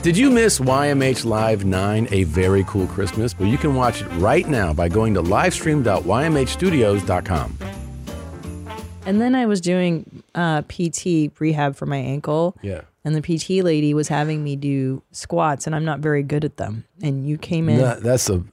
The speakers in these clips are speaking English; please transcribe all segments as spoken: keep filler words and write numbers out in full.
Did you miss Y M H Live nine, A Very Cool Christmas? Well, you can watch it right now by going to livestream dot y m h studios dot com. And then I was doing uh, P T rehab for my ankle. Yeah. And the P T lady was having me do squats, and I'm not very good at them. And you came in. No, that's a...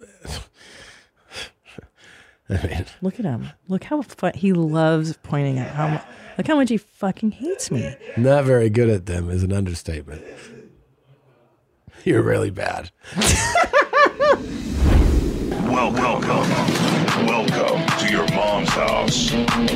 I mean, look at him. Look how fun. He loves pointing at how much. Look how much he fucking hates me. Not very good at them is an understatement. You're really bad. Well, welcome. Welcome to your mom's house.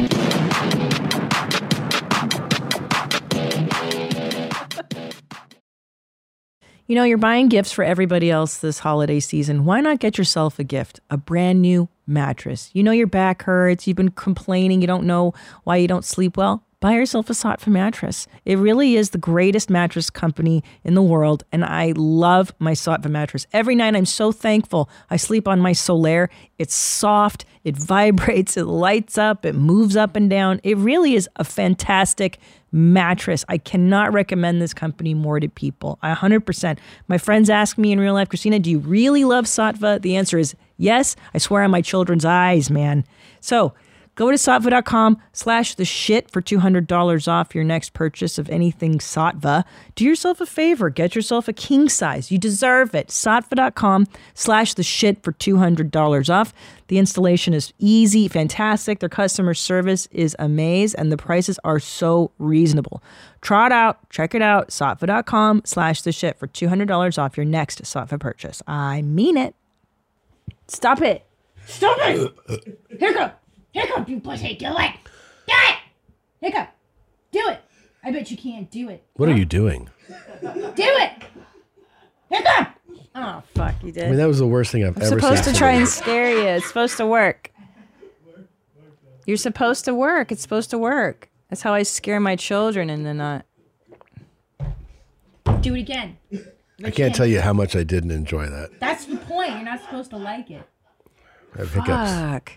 You know, you're buying gifts for everybody else this holiday season. Why not get yourself a gift? A brand new mattress. You know your back hurts. You've been complaining. You don't know why you don't sleep well. Buy yourself a Saatva mattress. It really is the greatest mattress company in the world, and I love my Saatva mattress. Every night I'm so thankful. I sleep on my Solaire. It's soft, it vibrates, it lights up, it moves up and down. It really is a fantastic mattress. I cannot recommend this company more to people. I one hundred percent. My friends ask me in real life, Christina, do you really love Saatva? The answer is yes. I swear on my children's eyes, man. So go to saatva.com slash the shit for two hundred dollars off your next purchase of anything Saatva. Do yourself a favor. Get yourself a king size. You deserve it. Saatva.com slash the shit for two hundred dollars off. The installation is easy, fantastic. Their customer service is amazing, and the prices are so reasonable. Try it out. Check it out. Saatva.com slash the shit for two hundred dollars off your next Saatva purchase. I mean it. Stop it. Stop it. Hiccup. Hiccup, you pussy, do it! Do it! Hiccup, do it! I bet you can't do it. What are you doing? Do it! Hiccup! Oh, fuck, you did. I mean, that was the worst thing I've I'm ever seen. supposed to try and scare you. It's supposed to work. You're supposed to work. It's supposed to work. That's how I scare my children, and then not. Do it again. I can't tell you how much I didn't enjoy that. That's the point. You're not supposed to like it. I have hiccups. Fuck.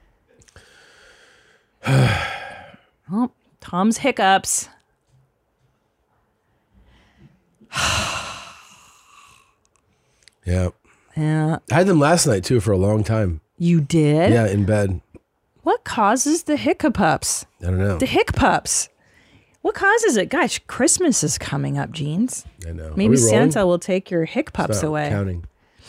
Oh, Tom's hiccups. Yeah. Yeah. I had them last night, too, for a long time. You did? Yeah, in bed. What causes the hiccups? I don't know. The hiccups. What causes it? Gosh, Christmas is coming up, Jeans. I know. Are Maybe we Santa rolling? will take your hiccups It's not away. Counting.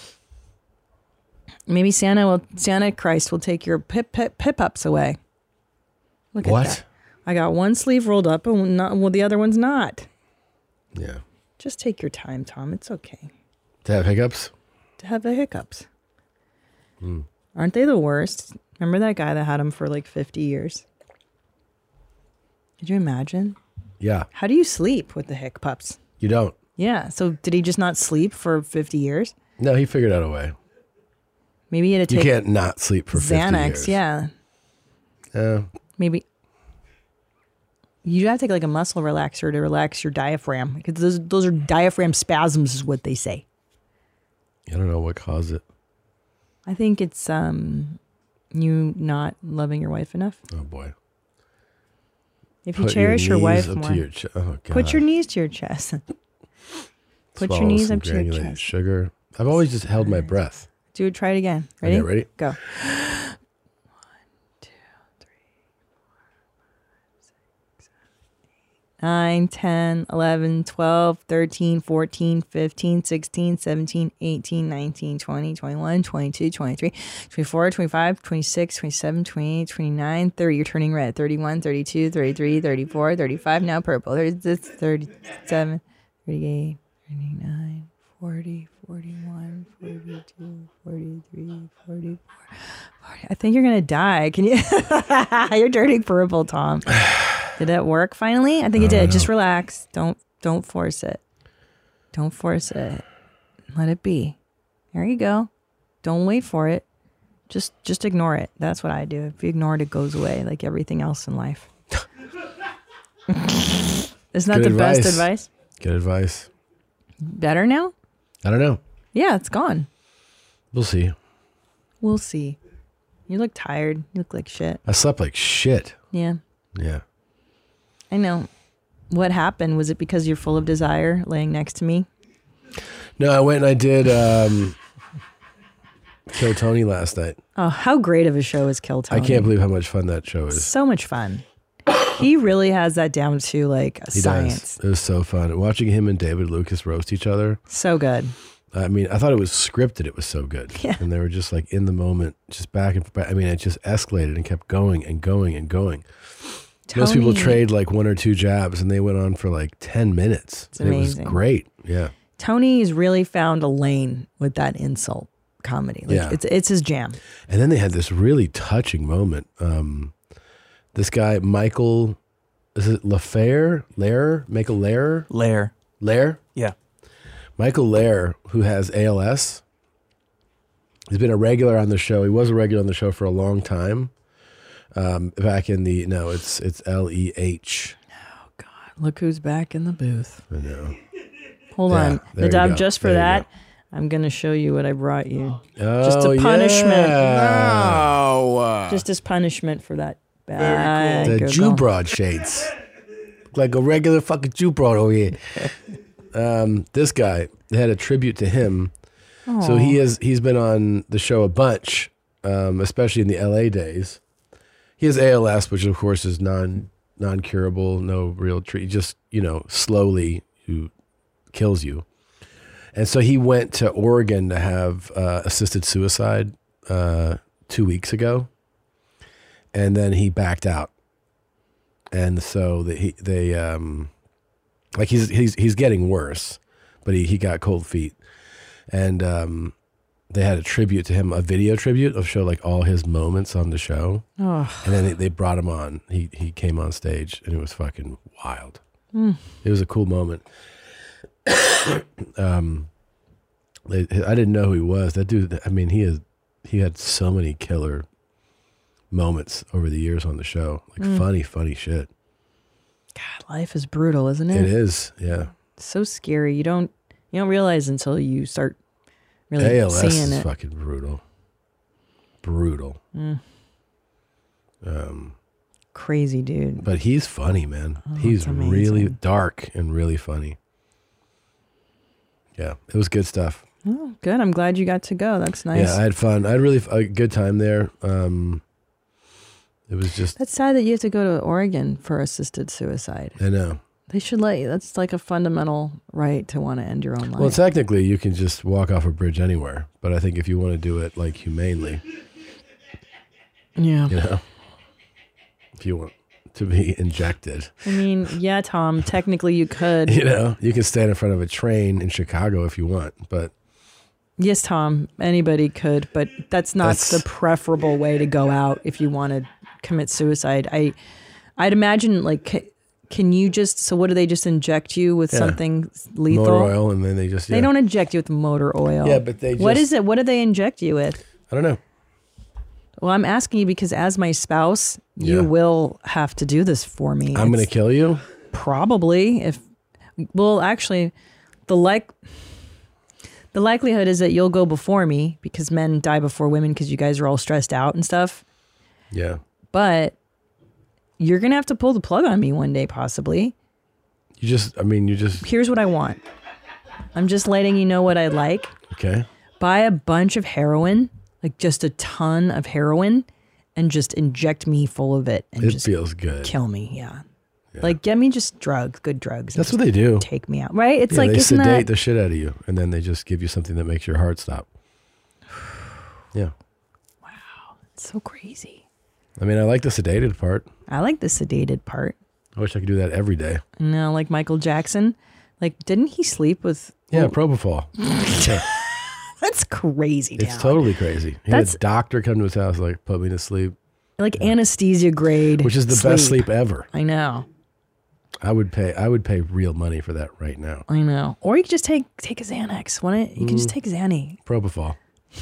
Maybe Santa will, Santa Christ will take your pip pip pip ups away. Look What? at that. I got one sleeve rolled up and not, well, the other one's not. Yeah. Just take your time, Tom. It's okay To have hiccups? to have the hiccups. Hmm. Aren't they the worst? Remember that guy that had them for like fifty years? Could you imagine? Yeah. How do you sleep with the hiccups? You don't. Yeah. So did he just not sleep for fifty years? No, he figured out a way. Maybe he had to You take can't not sleep for fifty Xanax. years. Yeah. Uh, Maybe. You have to take like a muscle relaxer to relax your diaphragm, because those those are diaphragm spasms, is what they say. I don't know what caused it. I think it's um, you not loving your wife enough. Oh boy! If you Put cherish your, knees wife up more, to your che- oh, put God. your knees to your chest. Put Swallow your knees some up to your granulated chest. sugar. I've always just held my breath. Do it. Try it again. Ready? Okay, ready? Go. nine, ten, eleven, twelve, thirteen, fourteen, fifteen, sixteen, seventeen, eighteen, nineteen, twenty, twenty-one, twenty-two, twenty-three, twenty-four, twenty-five, twenty-six, twenty-seven, twenty-eight, twenty-nine, thirty. You're turning red. thirty-one, thirty-two, thirty-three, thirty-four, thirty-five. Now purple. thirty-six, thirty-seven, thirty-eight, thirty-nine, forty, forty-one, forty-two, forty-three, forty-four, forty. I think you're going to die. Can you? You're turning purple, Tom. Did it work finally? I think it did. Just relax. Don't don't force it. Don't force it. Let it be. There you go. Don't wait for it. Just just ignore it. That's what I do. If you ignore it, it goes away like everything else in life. Isn't that Good the best advice. advice? Good advice. Better now? I don't know. Yeah, it's gone. We'll see. We'll see. You look tired. You look like shit. I slept like shit. Yeah. Yeah. I know. What happened? Was it because you're full of desire laying next to me? No, I went and I did um, Kill Tony last night. Oh, how great of a show is Kill Tony? I can't believe how much fun that show is. So much fun. He really has that down to like a He science. does. It was so fun. Watching him and David Lucas roast each other. So good. I mean, I thought it was scripted. It was so good. Yeah. And they were just like in the moment, just back and forth. I mean, it just escalated and kept going and going and going. Tony, Most people trade like one or two jabs and they went on for like ten minutes. It's And it was amazing. great. Yeah. Tony's really found a lane with that insult comedy. Like, Yeah. It's, it's his jam. And then they had this really touching moment. Um, this guy, Michael, is it LaFair? Lair? Michael Lair? Lair. Lair? Yeah. Michael Lair, who has A L S, he's been a regular on the show. He was a regular on the show for a long time. Um, back in the, no, it's it's L E H. Oh, God. Look who's back in the booth. I know. Hold Yeah, on. there you Nadab, go. just for There you that, go. I'm going to show you what I brought you. Oh, Just a punishment. Yeah. Oh. Uh, Just as punishment for that bad The Google. Jew broad shades. Look like a regular fucking Jew broad over here. Um, this guy, they had a tribute to him. So he is, he's been on the show a bunch, um, especially in the L A days. He has A L S, which of course is non, non-curable, no real treat, just, you know, slowly who kills you. And so he went to Oregon to have uh, assisted suicide uh, two weeks ago. And then he backed out. And so the, he, they, um, like he's, he's, he's getting worse, but he, he got cold feet. And um, they had a tribute to him, a video tribute of show like all his moments on the show. Oh. And then they, they brought him on. He he came on stage and it was fucking wild. Mm. It was a cool moment. um, they, I didn't know who he was. That dude, I mean, he is he had so many killer moments over the years on the show. Like Mm. funny, funny shit. God, life is brutal, isn't it? It is, yeah. So scary. You don't you don't realize until you start really A L S seeing is it. fucking brutal. Brutal. Mm. Um, Crazy dude. but he's funny, man. Oh, he's that's amazing. really dark and really funny. Yeah, it was good stuff. Oh, good. I'm glad you got to go. That's nice. Yeah, I had fun. I had really a good time there. Um, it was just, That's sad that you have to go to Oregon for assisted suicide. I know. They should let you. That's like a fundamental right to want to end your own life. Well, technically, you can just walk off a bridge anywhere. But I think if you want to do it like humanely, yeah. you know, if you want to be injected, I mean, yeah, Tom, technically you could. you know, you can stand in front of a train in Chicago if you want. But Yes, Tom, anybody could, but that's not That's- the preferable way to go out if you want to commit suicide. I, I'd imagine like, ca- can you just, so what do they just inject you with Yeah. something lethal? motor oil, and then they just, yeah. They don't inject you with motor oil. Yeah, but they What just- is it? What do they inject you with? I don't know. Well, I'm asking you because as my spouse, you Yeah. will have to do this for me. I'm going to It's kill you. probably if, well, actually, the like, the likelihood is that you'll go before me because men die before women because you guys are all stressed out and stuff. Yeah. But you're gonna have to pull the plug on me one day, possibly. You just, I mean, you just, Here's what I want. I'm just letting you know what I'd like. okay. Buy a bunch of heroin, like just a ton of heroin, and just inject me full of it and It just feels good. kill me. Yeah. Like get me just drugs, good drugs. and That's just what they do. Take me out, right? It's Yeah, like they isn't sedate that the shit out of you, and then they just give you something that makes your heart stop. Yeah. so crazy? I mean, I like the sedated part. I like the sedated part. I wish I could do that every day. You know, like Michael Jackson. Like, didn't he sleep with? Yeah, propofol. Yeah, That's crazy. it's Dad. totally crazy. He That's- had a doctor come to his house, like, put me to sleep, Like anesthesia grade, which is the best sleep ever. I know, I would pay. I would pay real money for that right now. I know. Or you could just take take a Xanax. Why not? You can Mm. just take Xanny. Propofol.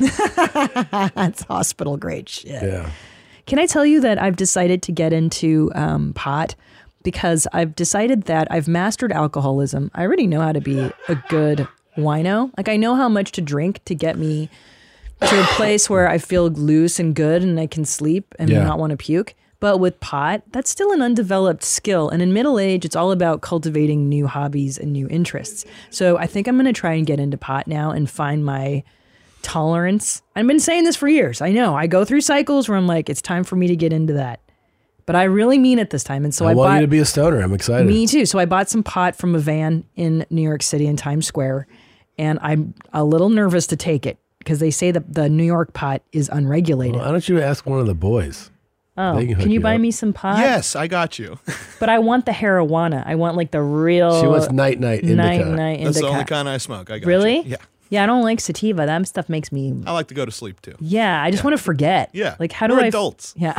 That's hospital grade shit. Yeah. Can I tell you that I've decided to get into um, pot because I've decided that I've mastered alcoholism. I already know how to be a good wino. Like I know how much to drink to get me to a place where I feel loose and good and I can sleep and Yeah. not want to puke. But with pot, that's still an undeveloped skill. And in middle age, it's all about cultivating new hobbies and new interests. So I think I'm going to try and get into pot now and find my tolerance. I've been saying this for years. I know. I go through cycles where I'm like, it's time for me to get into that. But I really mean it this time. And so I, I want bought, you to be a stoner. I'm excited. Me too. So I bought some pot from a van in New York City in Times Square. And I'm a little nervous to take it because they say that the New York pot is unregulated. Well, why don't you ask one of the boys? Oh, They can can, hook you you buy up. me some pot? Yes, I got you. But I want the marijuana. I want like the real. She wants night night indica. Night night That's the only indica. kind I smoke. I got Really? you. Yeah. Yeah, I don't like sativa. That stuff makes me. I like to go to sleep too. Yeah, I just want to forget. Yeah. Like, how do We're I? f- adults. Yeah.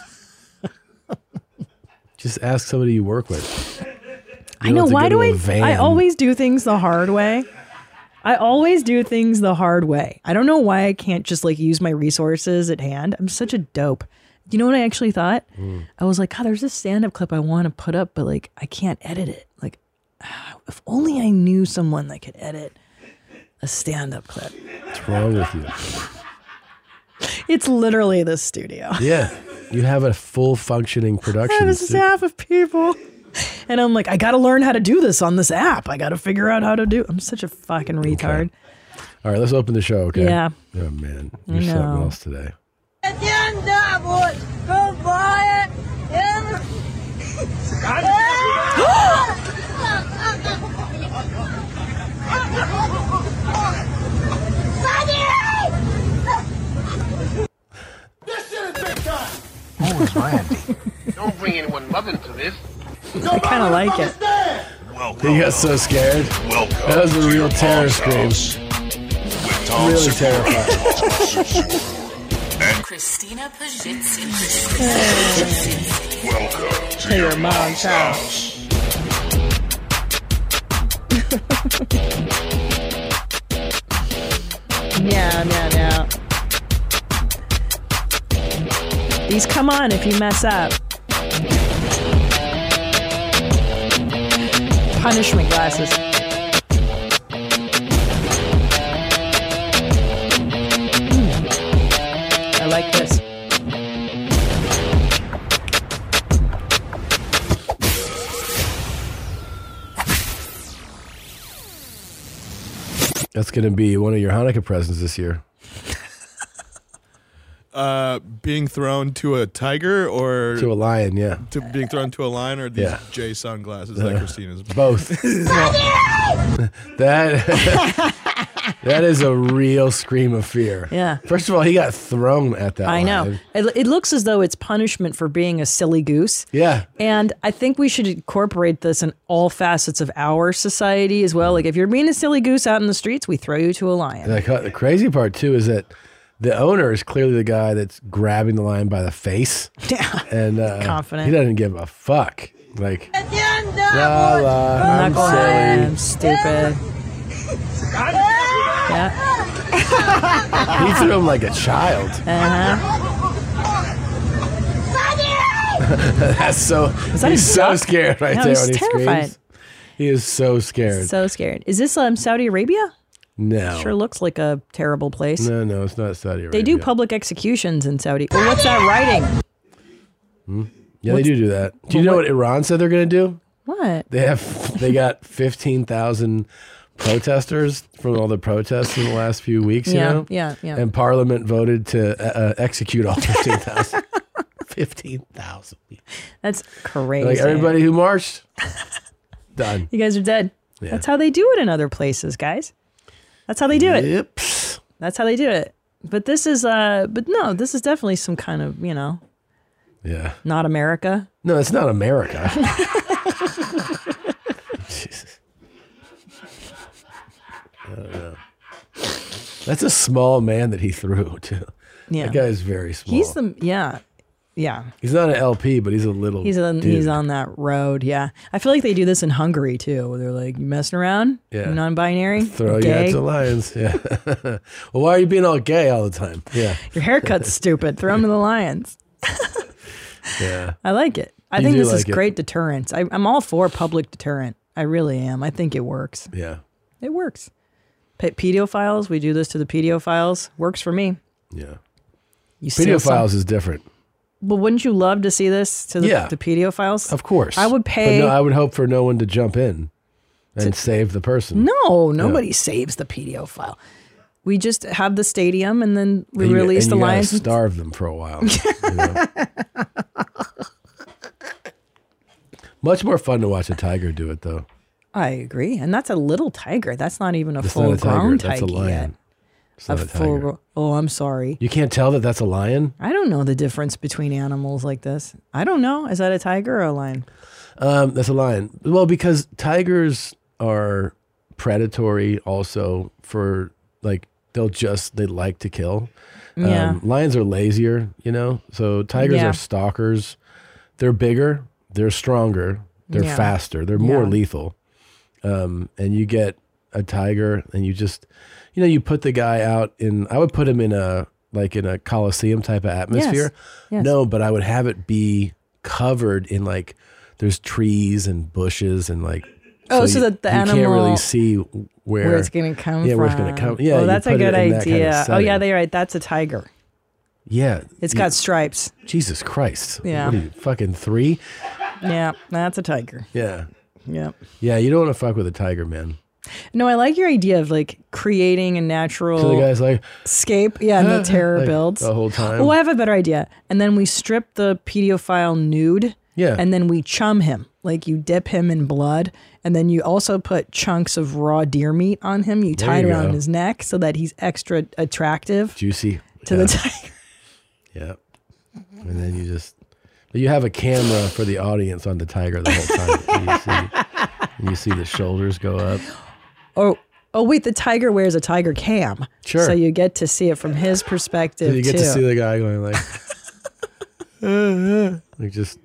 Just ask somebody you work with. I You know. don't have to Why go do to I? a van. I always do things the hard way. I always do things the hard way. I don't know why I can't just like use my resources at hand. I'm such a dope. You know what I actually thought? Mm. I was like, God, there's this stand-up clip I want to put up, but like I can't edit it. Like, if only I knew someone that could edit a stand-up clip. What's wrong with you? It's literally the studio. Yeah, you have a full functioning I production. have a stu- staff of people. And I'm like, I got to learn how to do this on this app. I got to figure out how to do. I'm such a fucking retard. All right, let's open the show, okay? Yeah. Oh, man. I You're something know. else today. Who is Randy? Don't bring anyone love into this. I kind of like it. He got so scared. Welcome That was a to real your terror mom's scream. house with Tom Really Segura. terrified. Christina Pajitsky. Welcome to, To your, your mom's mom's house. Yeah, yeah, yeah. These come on if you mess up. Punishment glasses. Mm. I like this. That's going to be one of your Hanukkah presents this year. Uh, being thrown to a tiger or To a lion, yeah. to being thrown to a lion or these Yeah. J sunglasses like Christina's. Both. that that is a real scream of fear. Yeah. First of all, he got thrown at that I know. lion. It, it looks as though it's punishment for being a silly goose. Yeah. And I think we should incorporate this in all facets of our society as well. Like if you're being a silly goose out in the streets, we throw you to a lion. And the, the crazy part, too, is that the owner is clearly the guy that's grabbing the lion by the face. Yeah. And uh, Confident. he doesn't give a fuck. Like, la la, I'm Knucklehead, silly. I'm stupid. Yeah. He threw him like a child. Uh-huh. That's so. that He's a so duck? scared right No, there he's when he terrified. screams. He is so scared. So scared. Is this um, Saudi Arabia? no. Sure looks like a terrible place. No, no, it's not Saudi Arabia. They do public executions in Saudi. Well, what's that writing? Yeah, they do do that. Do you Well, know what- what Iran said they're going to do? What? They have. They got fifteen thousand protesters from all the protests in the last few weeks. You Yeah, know? yeah, yeah. And Parliament voted to uh, uh, execute all fifteen thousand. fifteen thousand. That's crazy. Like everybody who marched, done. You guys are dead. Yeah. That's how they do it in other places, guys. That's how they do it. Yep. That's how they do it. But this is, uh, but no, this is definitely some kind of, you know, Yeah. not America. No, it's not America. Jesus. I don't know. That's a small man that he threw too. Yeah. That guy is very small. He's the, yeah, yeah. He's not an L P, but he's a little. He's on, dude. he's on that road. Yeah. I feel like they do this in Hungary too, where they're like, you messing around? Yeah. You non-binary? Throw you Gay? out to lions. Yeah. Well, why are you being all gay all the time? Yeah. Your haircut's stupid. Throw them to the lions. Yeah. I like it. I You think do this is like it. great deterrence. I, I'm all for public deterrent. I really am. I think it works. Yeah. It works. P- pedophiles, we do this to the pedophiles. Works for me. Yeah. You steal some- Pedophiles is different. But wouldn't you love to see this to the, Yeah. the pedophiles? Of course. I would pay. But no, I would hope for no one to jump in and save the person. No, nobody saves the pedophile. We just have the stadium and then we And you- release and the you gotta lions. starve them for a while. you know? Much more fun to watch a tiger do it, though. I agree. And that's a little tiger. That's not even a That's full not a tiger. grown That's a tiger lion. yet. It's not a, full tiger. gro- Oh, I'm sorry. You can't tell that that's a lion? I don't know the difference between animals like this. I don't know. Is that a tiger or a lion? Um, that's a lion. Well, because tigers are predatory also for, like, they'll just, they like to kill. Yeah. Um, lions are lazier, you know? So tigers Yeah. are stalkers. They're bigger. They're stronger. They're Yeah. faster. They're more Yeah. lethal. Um, and you get a tiger and you just, you know, you put the guy out in, I would put him in a, like in a Coliseum type of atmosphere. Yes. No, but I would have it be covered in like, there's trees and bushes and like, Oh, so you, that the you can't animal- really see where, Where it's going to come yeah, from. where it's going to come. Yeah. Oh, you that's a put it good in that kind of idea. Oh, yeah, setting. they're right. That's a tiger. Yeah. It's you- got stripes. Jesus Christ. Yeah. What are you, fucking three? Yeah, that's a tiger. Yeah. Yeah. Yeah, you don't want to fuck with a tiger, man. No, I like your idea of like creating a natural So the guy's like, escape. Yeah, and the terror like, builds. the whole time. Oh, I have a better idea. And then we strip the pedophile nude. Yeah. And then we chum him. Like you dip him in blood. And then you also put chunks of raw deer meat on him. You There tie it you around go. his neck so that he's extra attractive Juicy. to yeah. the tiger. Yeah. And then you just, but you have a camera for the audience on the tiger the whole time. and you, see, and you see the shoulders go up. Oh, oh wait, the tiger wears a tiger cam. Sure. So you get to see it from his perspective So you get too. to see the guy going like, like just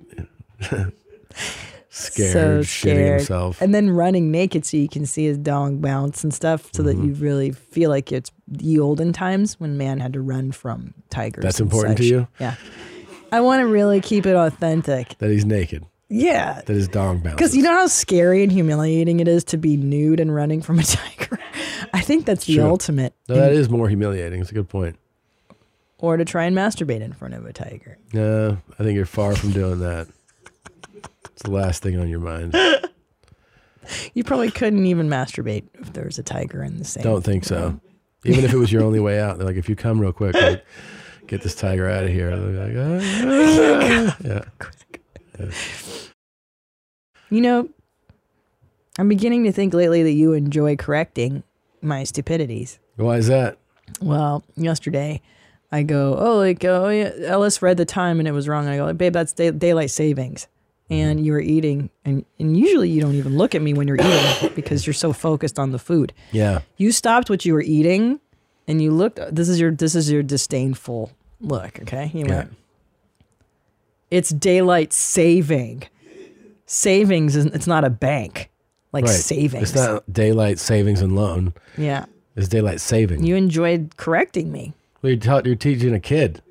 scared, so shitting scared. himself. And then running naked so you can see his dong bounce and stuff so Mm-hmm. that you really feel like it's the olden times when man had to run from tigers. That's and important to such. you? Yeah. I want to really keep it authentic. That he's naked. Yeah. That his dong bounces. Because you know how scary and humiliating it is to be nude and running from a tiger? I think that's the True. ultimate. No, that is more humiliating. It's a good point. Or to try and masturbate in front of a tiger. No, I think you're far from doing that. It's the last thing on your mind. You probably couldn't even masturbate if there was a tiger in the same. Don't think so. Even if it was your only way out, they're like, if you come real quick, like, get this tiger out of here. They're like, ah. yeah. yeah. You know, I'm beginning to think lately that you enjoy correcting my stupidities. Why is that? Well, yesterday I go, oh, like, oh, yeah, Ellis read the time and it was wrong. And I go, babe, that's day- daylight savings. And you were eating, and, and usually you don't even look at me when you're eating because you're so focused on the food. Yeah. You stopped what you were eating, and you looked. This is your this is your disdainful look. Okay, you Yeah. went. It's daylight saving. Savings is it's not a bank, like Right. savings. It's not daylight savings and loan. Yeah, It's daylight saving. you enjoyed correcting me. well, you're, taught, you're teaching a kid.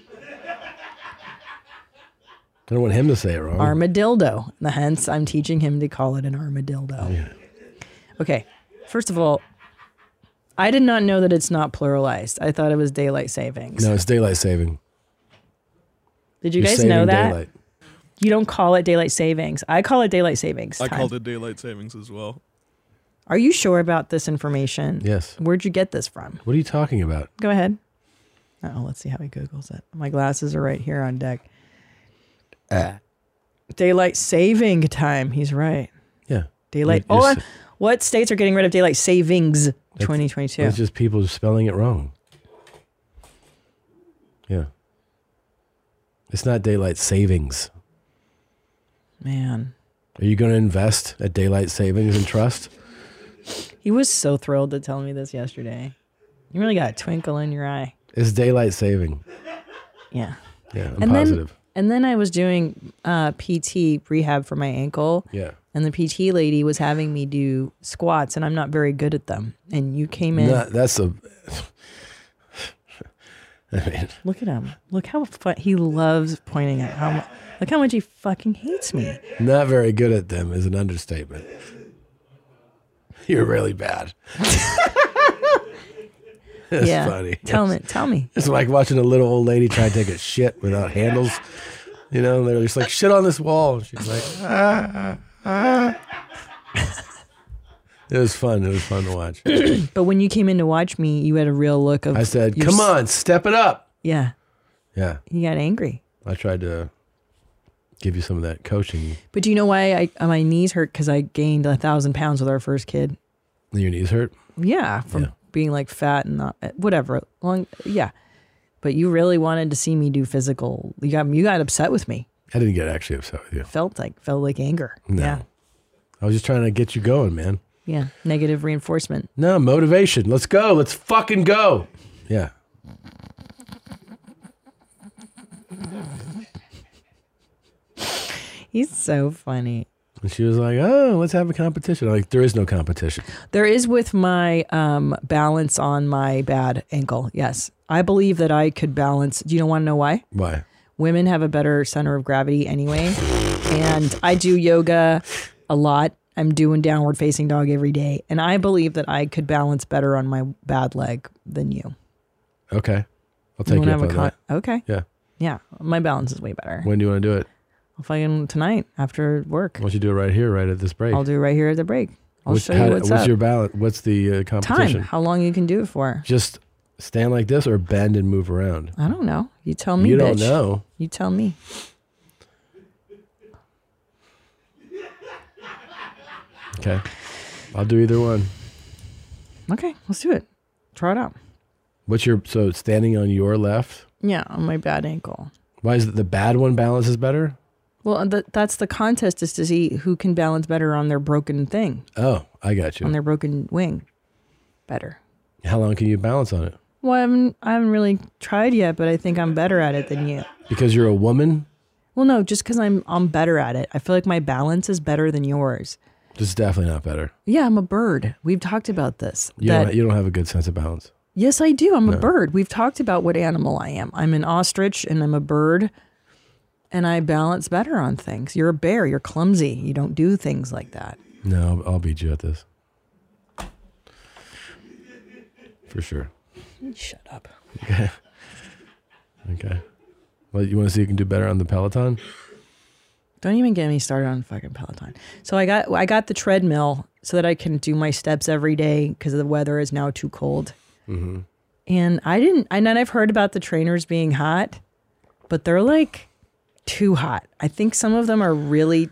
I don't want him to say it wrong. Armadillo. Hence, I'm teaching him to call it an armadillo. Okay, first of all, I did not know that it's not pluralized. I thought it was daylight savings. No, it's daylight saving. Did you You're guys saving know that? daylight. You don't call it daylight savings. I call it daylight savings. I time. called it daylight savings as well. Are you sure about this information? Yes. Where'd you get this from? What are you talking about? Go ahead. Oh, let's see how he Googles it. My glasses are right here on deck. Uh. Daylight saving time. He's right. Yeah. Daylight. You're- Oh, you're uh, what states are getting rid of daylight savings twenty twenty-two? It's just people spelling it wrong. Yeah. It's not daylight savings. Man, Are you going to invest at daylight savings and trust? he was so thrilled to tell me this yesterday. You really got a twinkle in your eye. It's daylight saving. Yeah. Yeah, I'm and positive. then and then I was doing uh, P T rehab for my ankle. Yeah. And the P T lady was having me do squats, and I'm not very good at them. And you came in. Not, that's a. I mean, Look at him. Look how fun. He loves pointing at how much. Look how much he fucking hates me. not very good at them is an understatement. You're really bad. It's yeah. funny. Tell Yes. me. Tell me. It's like watching a little old lady try to take a shit without handles. You know, they're just like, shit on this wall. And she's like, ah, ah. It was fun. It was fun to watch. But when you came in to watch me, you had a real look of. I said, you're come s- on, step it up. Yeah. Yeah. You got angry. I tried to give you some of that coaching. But do you know why I, my knees hurt? Because I gained a thousand pounds with our first kid. Your knees hurt? Yeah, from Yeah. being like fat and not whatever. Long, yeah. But you really wanted to see me do physical. You got you got upset with me. I didn't get actually upset with you. Felt like felt like anger. No. Yeah, I was just trying to get you going, man. yeah. Negative reinforcement. No, motivation. Let's go. Let's fucking go. Yeah. He's so funny. And she was like, oh, let's have a competition. I'm like, there is no competition. There is with my um, balance on my bad ankle. Yes, I believe that I could balance. Do you want to know why? Why? Women have a better center of gravity anyway, and I do yoga a lot. I'm doing downward facing dog every day, and I believe that I could balance better on my bad leg than you. Okay. I'll take you, wanna up have on a con- that. Okay. Yeah. Yeah, my balance is way better. When do you want to do it? I'll fucking tonight after work. Why don't you do it right here, right at this break? I'll do it right here at the break. I'll What's- show you how- what's, what's up. your balance? What's the uh, competition? Time. How long you can do it for? Just stand like this or bend and move around? I don't know. You tell me. You don't bitch. know. You tell me. Okay. I'll do either one. Okay, let's do it. Try it out. What's your, so standing on your left? Yeah, on my bad ankle. Why is it the bad one balances better? Well, th- that's the contest, is to see who can balance better on their broken thing, Oh, I got you. on their broken wing. Better. How long can you balance on it? Well, I haven't, I haven't really tried yet, but I think I'm better at it than you. Because you're a woman? Well, no, just because I'm I'm better at it. I feel like my balance is better than yours. This is definitely not better. Yeah, I'm a bird. We've talked about this. You, that- don't, you don't have a good sense of balance. Yes, I do. I'm a bird. We've talked about what animal I am. I'm an ostrich and I'm a bird, and I balance better on things. You're a bear. You're clumsy. You don't do things like that. No, I'll, I'll beat you at this. For sure. Shut up. Okay. Okay. Well, you want to see if you can do better on the Peloton? Don't even get me started on fucking Peloton. So I got I got the treadmill so that I can do my steps every day because the weather is now too cold. Mm-hmm. And I didn't. I know I've heard about the trainers being hot, but they're like too hot. I think some of them are really.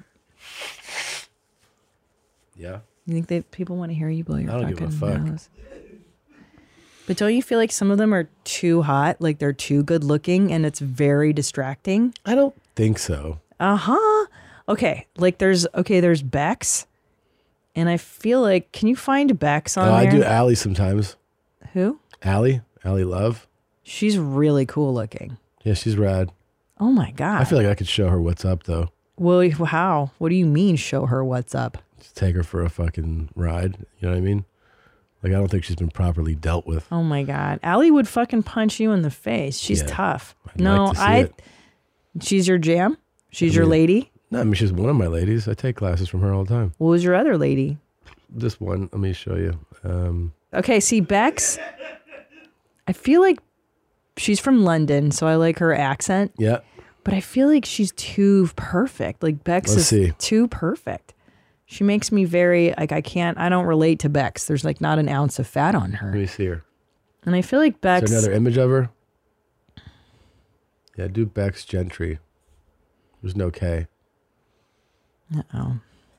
Yeah. You think that people want to hear you blow your I don't fucking give a fuck. nose? But don't you feel like some of them are too hot? Like they're too good looking and it's very distracting? I don't think so. Uh-huh. Okay. Like there's okay, there's Bex. And I feel like can you find Bex on Oh, I there? do Allie sometimes. Who? Allie? Allie Love? She's really cool looking. Yeah, she's rad. Oh my God. I feel like I could show her what's up, though. Well, how? What do you mean show her what's up? Just take her for a fucking ride. You know what I mean? Like, I don't think she's been properly dealt with. Oh my God. Allie would fucking punch you in the face. She's Yeah. tough. I'd no, like to see I it. she's your jam? She's I your mean- lady? No, I mean, she's one of my ladies. I take classes from her all the time. What was your other lady? This one, let me show you. Um, Okay, see Bex. I feel like she's from London, so I like her accent. yeah. But I feel like she's too perfect. Like Bex Let's is see. too perfect. She makes me very like I can't. I don't relate to Bex. There's like not an ounce of fat on Let her, me see her. and I feel like Is Bex. there another image of her? Yeah, do Bex Gentry. There's no K. Oh.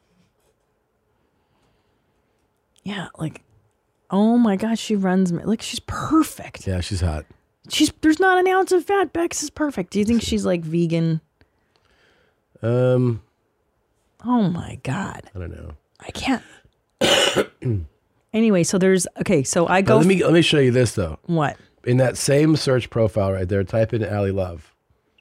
Yeah, like, oh my gosh, she runs me like she's perfect. Yeah, she's hot. She's there's not an ounce of fat. Bex is perfect. Do you think she's like vegan? Um, Oh my God. I don't know. I can't. Anyway, so there's okay. So I Now, go. let me let me show you this though. what? In that same search profile right there, type in Allie Love.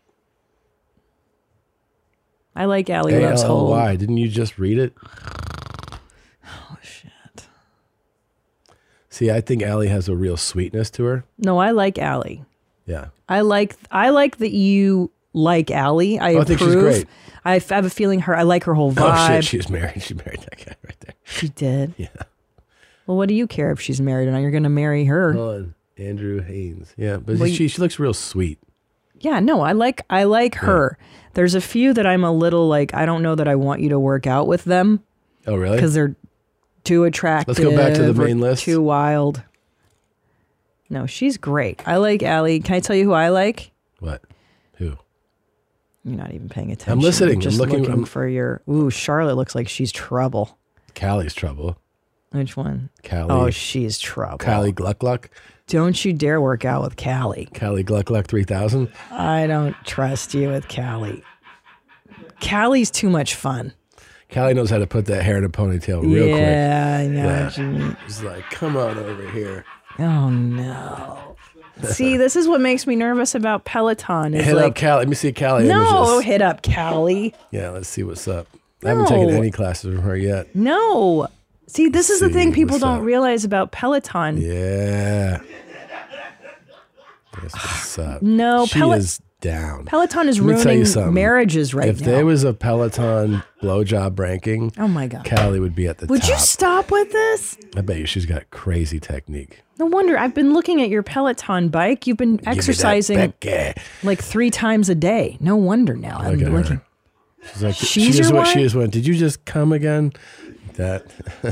I like Allie A Love's L L whole. Y. Didn't you just read it? Oh shit. See, I think Allie has a real sweetness to her. No, I like Allie. Yeah. I like I like that you like Allie. I, Oh, I approve. think she's great. I f- have a feeling her. I like her whole vibe. Oh shit, she's married. She married that guy right there. She did. Yeah. Well, what do you care if she's married or not? You're going to marry her. Hold on. Andrew Haynes. Yeah, but Well, she you- she looks real sweet. Yeah, no, I like I like her. There's a few that I'm a little like, I don't know that I want you to work out with them Oh, really? because they're too attractive. Let's go back to the or main list. Too wild. No, she's great. I like Allie. Can I tell you who I like? What? Who? You're not even paying attention. listening. You're I'm just looking- looking I'm- for your. Ooh, Charlotte looks like she's trouble. Callie's trouble. Which one? Callie. Oh, she's trouble. Callie Gluck Gluck. Don't you dare work out with Callie. Callie Gluck Gluck three thousand. I don't trust you with Callie. Callie's too much fun. Callie knows how to put that hair in a ponytail real quick. yeah, I know Yeah. what you mean. She's like, come on over here. Oh no. See, this is what makes me nervous about Peloton. Is Hit like, up Callie. Let me see Callie no, images. hit up Callie. Yeah, let's see what's up. I haven't taken No. any classes from her yet. No. See, this is the See thing people what's don't up. realize about Peloton. Yeah. That's what's up. No, she Pel- is down. Peloton is Let me tell you ruining something. marriages right if now. there was a Peloton blowjob ranking, oh my God. Callie would be at the Would top. you stop with this? I bet you she's got crazy technique. No wonder. I've been looking at your Peloton bike. You've been Give me that exercising Becky. like three times a day. No wonder now. I'm Look at looking. her. She's like, She's she just your went, she one? just went, did you just come again? That.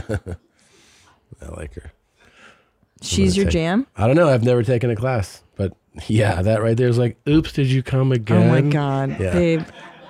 I like her. She's your Take- jam? I don't know. I've never taken a class, but yeah, that right there is like, oops, did you come again? Oh my God, Yeah. babe.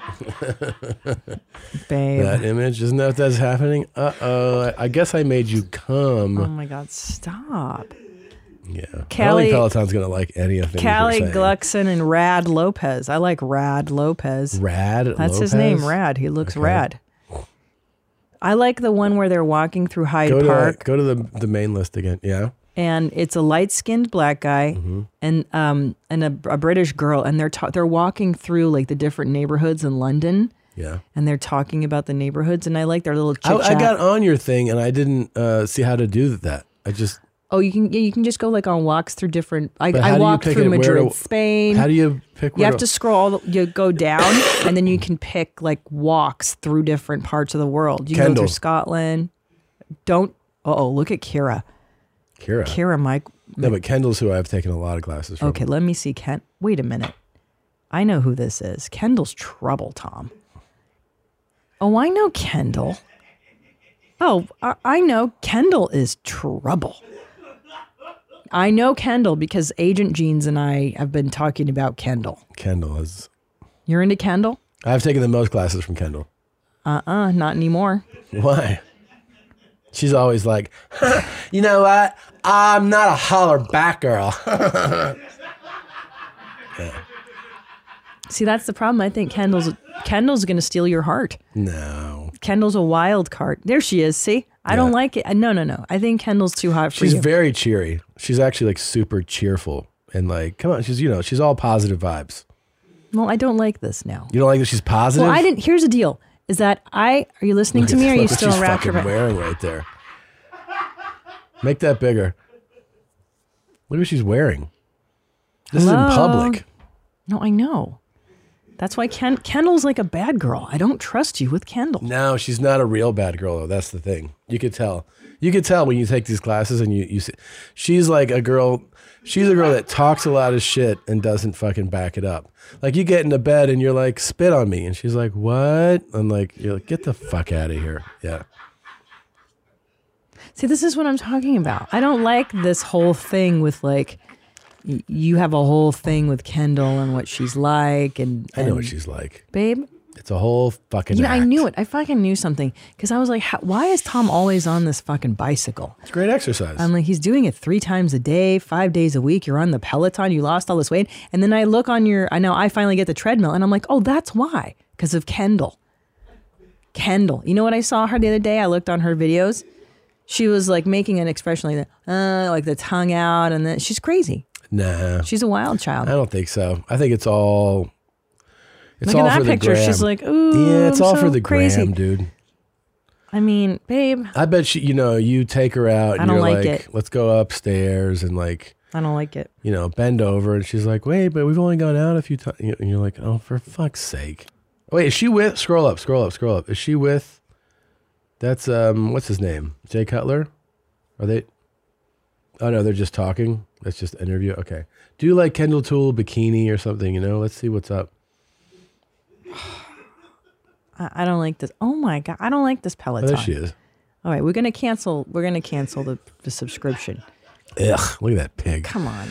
Babe. That image, isn't that that's happening? Uh oh. I, I guess I made you come. Oh my God, stop. yeah. I don't Callie- think Peloton's gonna like any of things. Callie you're saying. Gluckson and Rad Lopez. I like Rad Lopez. Rad. That's his Lopez? name, Rad. He looks Okay. rad. I like the one where they're walking through Hyde Go to Park, go to the the main list again. Yeah. and it's a light-skinned black guy Mm-hmm. and um and a, a British girl, and they're ta- they're walking through like the different neighborhoods in London, Yeah. and they're talking about the neighborhoods, and I like their little chit I, chat. I got on your thing and I didn't uh, see how to do that. I just. Oh, you can yeah, you can just go like on walks through different. I, But how I do you walked pick through it? Where Madrid, to- Spain. How do you pick? You where have to scroll. You go down, and then you can pick like walks through different parts of the world. You can go Kendall. through Scotland. Don't. Uh oh, look at Kira. Kira. Kira, Mike. No, but Kendall's who I've taken a lot of classes from. Okay, let me see. Ken. Wait a minute. I know who this is. Kendall's trouble, Tom. Oh, I know Kendall. Oh, I, I know Kendall is trouble. I know Kendall because Agent Jeans and I have been talking about Kendall. Kendall is. You're into Kendall? I've taken the most classes from Kendall. Uh-uh, not anymore. Why? She's always like, you know what? I'm not a holler back girl. See, that's the problem. I think Kendall's Kendall's going to steal your heart. No. Kendall's a wild card. There she is. See? I don't Yeah. like it. Uh, No, no, no. I think Kendall's too hot for She's you. very cheery. She's actually like super cheerful and like, come on, she's, you know, she's all positive vibes. Well, I don't like this now. You don't like that she's positive? Well, I didn't. Here's the deal: is that I are you listening to me? Or are Look you what still she's in rapture? fucking wearing right there. Make that bigger. Look what she's wearing. This is in Hello? public. No, I know. That's why Ken Kendall's like a bad girl. I don't trust you with Kendall. No, she's not a real bad girl though. That's the thing. You could tell. You could tell when you take these classes and you you see. She's like a girl. She's a girl that talks a lot of shit and doesn't fucking back it up. Like you get into bed and you're like, spit on me, and she's like, what? I'm like, you're like, get the fuck out of here. Yeah. See, this is what I'm talking about. I don't like this whole thing with like y- you have a whole thing with Kendall and what she's like, and, I know and- what she's like. babe. It's a whole fucking. You know, I act. knew it. I fucking knew something because I was like, how, why is Tom always on this fucking bicycle? It's great exercise. I'm like, he's doing it three times a day, five days a week. You're on the Peloton. You lost all this weight. And then I look on your, I know I finally get the treadmill and I'm like, oh, that's why. Because of Kendall. Kendall. You know what I saw her the other day? I looked on her videos. She was like making an expression like that, uh, like the tongue out. And then she's crazy. nah, She's a wild child. I don't think so. I think it's all. It's Look all at for that the picture. gram. She's like, ooh. yeah, it's I'm all so for the crazy. gram, dude. I mean, babe, I bet she, you know, you take her out and I don't you're like like, it. let's go upstairs and like, I don't like it. you know, bend over. And she's like, wait, but we've only gone out a few times. And you're like, oh, for fuck's sake. Wait, is she with, scroll up, scroll up, scroll up. Is she with, that's, um, what's his name? Jay Cutler? Are they, Oh no, they're just talking. That's just an interview. Okay. Do you like Kendall Toole bikini or something? You know, let's see what's up. I, I don't like this. Oh my god, I don't like this Oh, Peloton. there she is. All right, we're gonna cancel. We're gonna cancel the, the subscription. Ugh, look at that pig. Come on.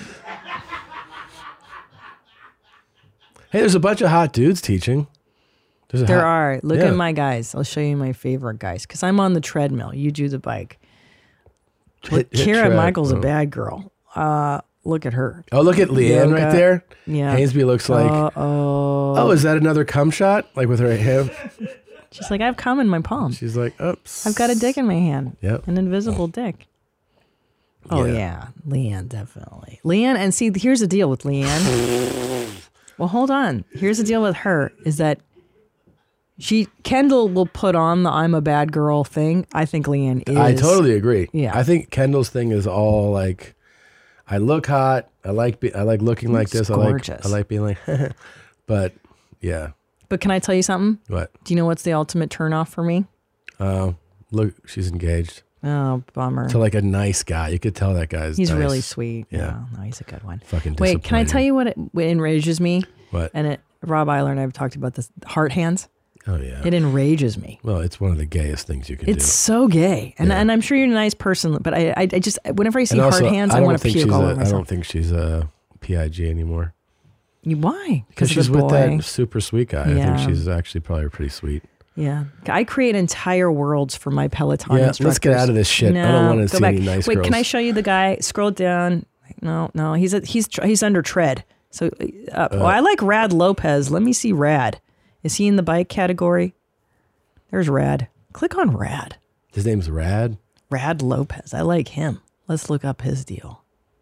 Hey, there's a bunch of hot dudes teaching. There's a There hot- are. Look Yeah. at my guys. I'll show you my favorite guys because I'm on the treadmill. You do the bike. Look, Hit- hit Kara tread. Michael's Oh. a bad girl. Uh, look at her. Oh, look at Leanne right Yoga. there. Yeah. Hainsby looks like. Uh-oh. Oh, is that another cum shot? Like with her hand? She's like, I've cum in my palm. She's like, oops. I've got a dick in my hand. Yep. An invisible dick. Oh Yeah. yeah. Leanne, definitely. Leanne, and see, here's the deal with Leanne. Well, hold on. Here's the deal with her is that she Kendall will put on the I'm a bad girl thing. I think Leanne is. I totally agree. Yeah. I think Kendall's thing is all like, I look hot. I like be, I like looking like It's this. gorgeous. I like I like being like, but yeah. But can I tell you something? What? Do you know what's the ultimate turnoff for me? Uh, look, she's engaged Oh, bummer. to like a nice guy. You could tell that guy's. He's nice. really sweet. Yeah. Yeah. No, he's a good one. Fucking Wait, can I tell disappointing. you what, it, what enrages me? What? And it, Rob Eiler and I have talked about this. Heart hands. Oh yeah. It enrages me. Well, it's one of the gayest things you can It's do. so gay, and Yeah. and I'm sure you're a nice person, but I I, I just whenever I see And also, hard hands, I, don't want to think puke she's all a- over I myself. don't think she's a P I G anymore. You why? Because she's of the with boy. that super sweet guy. I Yeah. think she's actually probably pretty sweet. Yeah, I create entire worlds for my Peloton Yeah, instructors. let's get out of this shit. I don't No, wanna go see back. any nice Wait, girls. can I show you the guy? Scroll down. No, no, he's a, he's tr- he's under tread. So, uh, oh, I like Rad Lopez. Let me see Rad. Is he in the bike category? There's Rad. Click on Rad. His name's Rad. Rad Lopez. I like him. Let's look up his deal.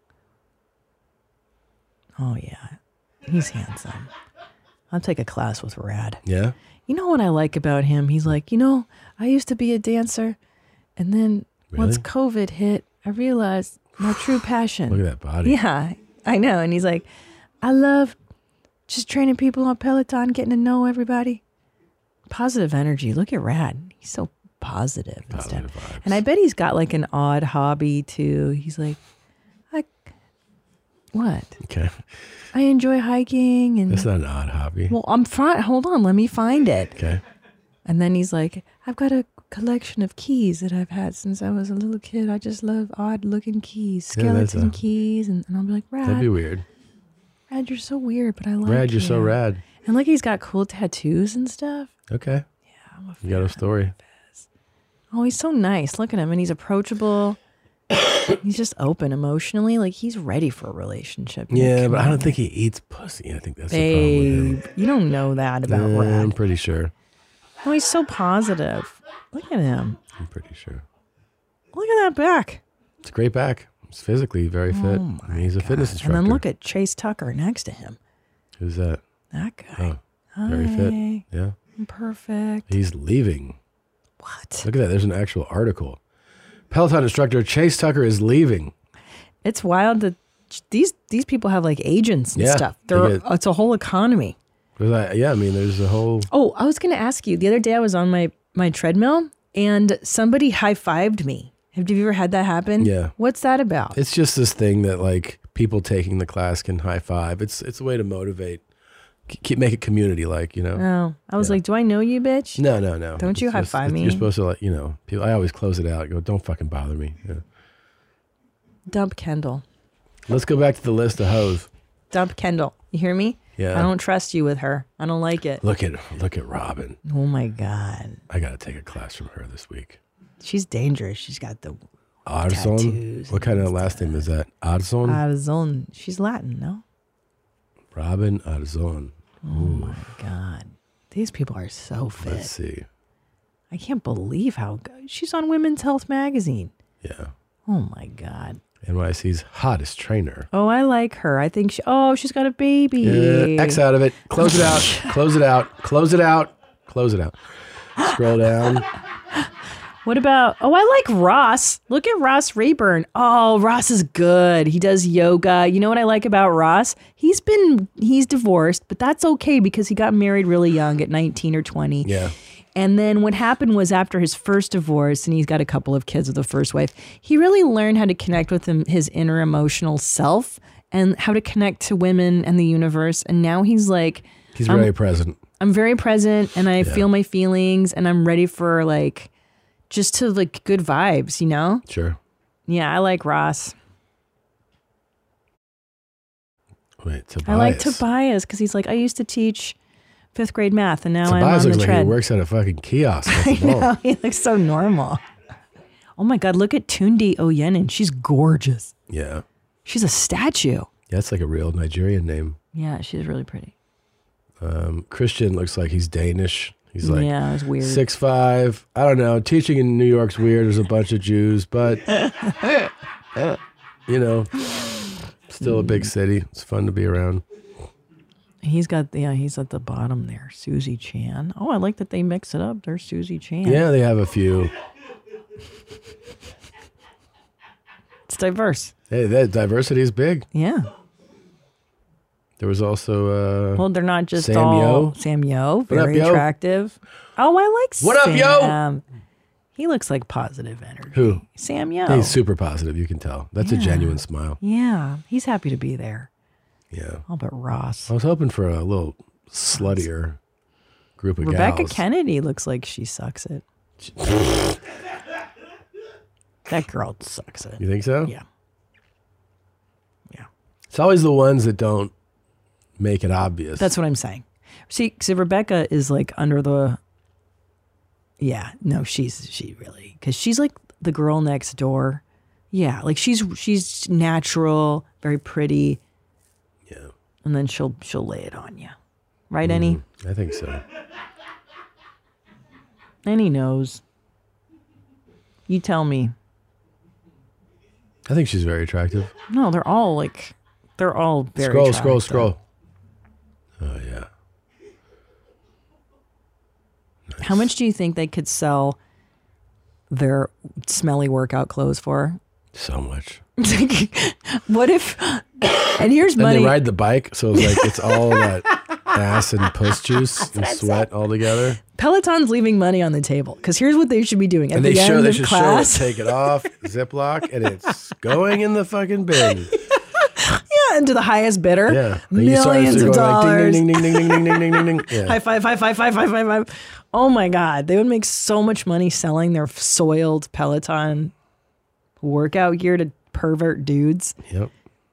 Oh yeah, he's handsome. I'll take a class with Rad. Yeah. You know what I like about him? He's like, you know, I used to be a dancer, and then once Really? COVID hit, I realized my true passion. Look at that body. Yeah, I know. And he's like, I love just training people on Peloton, getting to know everybody. Positive energy. Look at Rad. He's so positive and stuff. Positive vibes. And I bet he's got like an odd hobby too. He's like, I, what? Okay. I enjoy hiking and. That's not an odd hobby. Well, I'm fine. Hold on, let me find it. Okay. And then he's like, I've got a collection of keys that I've had since I was a little kid. I just love odd looking keys, Yeah, that's skeleton a- keys. And, and I'll be like, Rad, That'd be weird. Rad, you're so weird, but I like Rad, you're so you." rad. And like he's got cool tattoos and stuff. Okay. Yeah, I'm a You got a fan. story. Oh, he's so nice. Look at him. And he's approachable. He's just open emotionally. Like he's ready for a relationship. Like, Yeah, come but I on, don't think he eats pussy. I think that's the problem with Babe, him. you don't know that about Yeah, I'm Rad. pretty sure. Oh, he's so positive. Look at him. I'm pretty sure. Look at that back. It's a great back. He's physically very fit. Oh I mean, he's a fitness And instructor. then look at Chase Tucker next to him. Who's that? That guy. Oh, very fit. Hi. Yeah. Perfect. He's leaving. What? Look at that. There's an actual article. Peloton instructor Chase Tucker is leaving. It's wild that these these people have like agents and Yeah, stuff. they They're, get- it's a whole economy. 'Cause I, yeah, I mean, there's a whole. Oh, I was going to ask you. The other day I was on my, my treadmill and somebody high-fived me. Have you ever had that happen? Yeah. What's that about? It's just this thing that like people taking the class can high five. It's it's a way to motivate, K- keep make it community like, you know. Oh, I was Yeah. like, do I know you, bitch? No, no, no. Don't you It's high just- five it's- me? You're supposed to like, you know. People, I always close it out. Go, don't fucking bother me. Yeah. Dump Kendall. Let's go back to the list of hoes. Dump Kendall. You hear me? Yeah. I don't trust you with her. I don't like it. Look at look at Robin. Oh my God. I got to take a class from her this week. She's dangerous. She's got the Arzon. tattoos What kind of last name is that? Arzon. Arzon. She's Latin, no? Robin Arzon. Oh my God. These people are so fit. Let's see. I can't believe how good. She's on Women's Health Magazine. Yeah. Oh my God. N Y C's hottest trainer. Oh, I like her. I think she, oh, she's got a baby. Yeah, X out of it. Close it out. Close it out. Close it out. Close it out. Scroll down. What about, oh, I like Ross. Look at Ross Rayburn. Oh, Ross is good. He does yoga. You know what I like about Ross? He's been, he's divorced, but that's okay because he got married really young at nineteen or twenty. Yeah. And then what happened was after his first divorce, and he's got a couple of kids with the first wife, he really learned how to connect with him, his inner emotional self and how to connect to women and the universe. And now he's like, He's I'm, very present. I'm very present and I Yeah. feel my feelings and I'm ready for like, just to like good vibes, you know? Sure. Yeah, I like Ross. Wait, Tobias. I like Tobias because he's like, I used to teach fifth grade math and now I'm Tobias on looks the like tread. he works at a fucking kiosk. at the I mall. know, he looks so normal. Oh my God, look at Tunde Oyenin. She's gorgeous. Yeah. She's a statue. Yeah, it's like a real Nigerian name. Yeah, she's really pretty. Um, Christian looks like he's Danish. He's like Yeah, it's weird. six five. I don't know. Teaching in New York's weird. There's a bunch of Jews, but you know, still a big city. It's fun to be around. He's got, yeah, he's at the bottom there. Susie Chan. Oh, I like that they mix it up. There's Susie Chan. Yeah, they have a few. It's diverse. Hey, that diversity is big. Yeah. There was also uh, Well, they're not just Sam all Yo. Sam Yo, What up, very yo? attractive. Oh, I like What up, yo? Sam. He looks like positive energy. Who? Sam Yo. He's super positive. You can tell. That's a Yeah. genuine smile. Yeah, he's happy to be there. Yeah. Oh, but Ross. I was hoping for a little sluttier group of Rebecca gals. Kennedy looks like she sucks it. That girl sucks it. You think so? Yeah. Yeah. It's always the ones that don't make it obvious. That's what I'm saying. See, so Rebecca is like under the. Yeah, no, she's she really because she's like the girl next door. Yeah, like she's she's natural, very pretty. Yeah. And then she'll she'll lay it on you, right, Annie? I think so. Annie knows. You tell me. I think she's very attractive. No, they're all like, they're all very. Scroll, scroll, attractive. scroll. Oh yeah. How much do you think they could sell their smelly workout clothes for? So much. What if? And here's And money. they ride the bike, so it's like it's all that ass and puss juice and sweat all together. Peloton's leaving money on the table because here's what they should be doing at And the they end show they of should class. show it, take it off, Ziploc, and it's going in the fucking bin. Yeah, into the highest bidder. Yeah. And you start- Millions so of you're going like, dollars. ding, ding, ding, ding, ding, ding, ding, ding, ding, ding. Yeah. High five, high five, high five, high five, high five. Oh my God. They would make so much money selling their soiled Peloton workout gear to pervert dudes. Yep.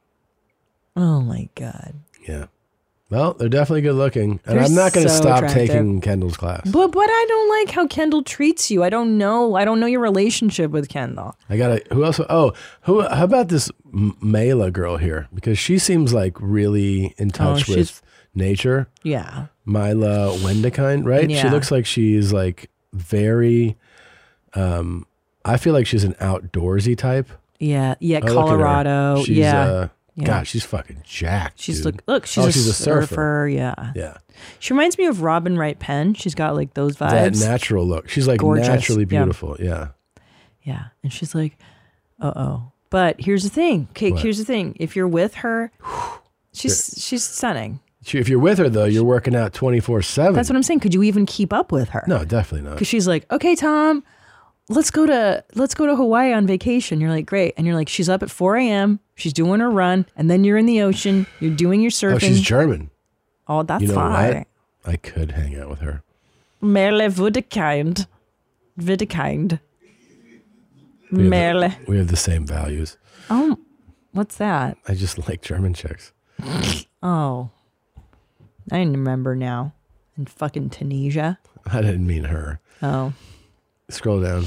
Oh my God. Yeah. Well, they're definitely good looking. And They're I'm not going to so stop attractive. taking Kendall's class. But but I don't like how Kendall treats you. I don't know. I don't know your relationship with Kendall. I got to, who else? Oh, who, how about this M- Mela girl here? Because she seems like really in touch she's- with nature. Yeah. Mila Wendekind, right? She Yeah. looks like she's like very, um, I feel like she's an outdoorsy type. Yeah. Yeah. I look at her. Colorado. She's, yeah. Uh, Yeah. God, she's fucking jacked. She's dude. look look, she's, Oh, a, she's a surfer. surfer. Yeah. Yeah. She reminds me of Robin Wright Penn. She's got like those That vibes. natural look. She's like Gorgeous. naturally Yeah. beautiful. Yeah. Yeah. And she's like, uh oh. But here's the thing. Okay, What? here's the thing. If you're with her, she's she's stunning. She, if you're with her though, you're working out twenty-four seven. That's what I'm saying. Could you even keep up with her? No, definitely not. Because she's like, okay, Tom, let's go to let's go to Hawaii on vacation. You're like, great. And you're like, she's up at four a.m. She's doing her run, and then you're in the ocean. You're doing your surfing. Oh, she's German. Oh, that's You know fine. what? I could hang out with her. Merle Wudekind. Wudekind. We have the- Merle. We have the same values. Oh, what's that? I just like German chicks. Oh, I remember now. In fucking Tunisia. I didn't mean her. Oh, Scroll down.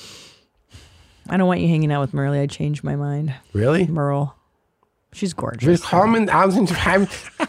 I don't want you hanging out with Merle. I changed my mind. Really? Merle. She's gorgeous. Willkommen aus dem Heim.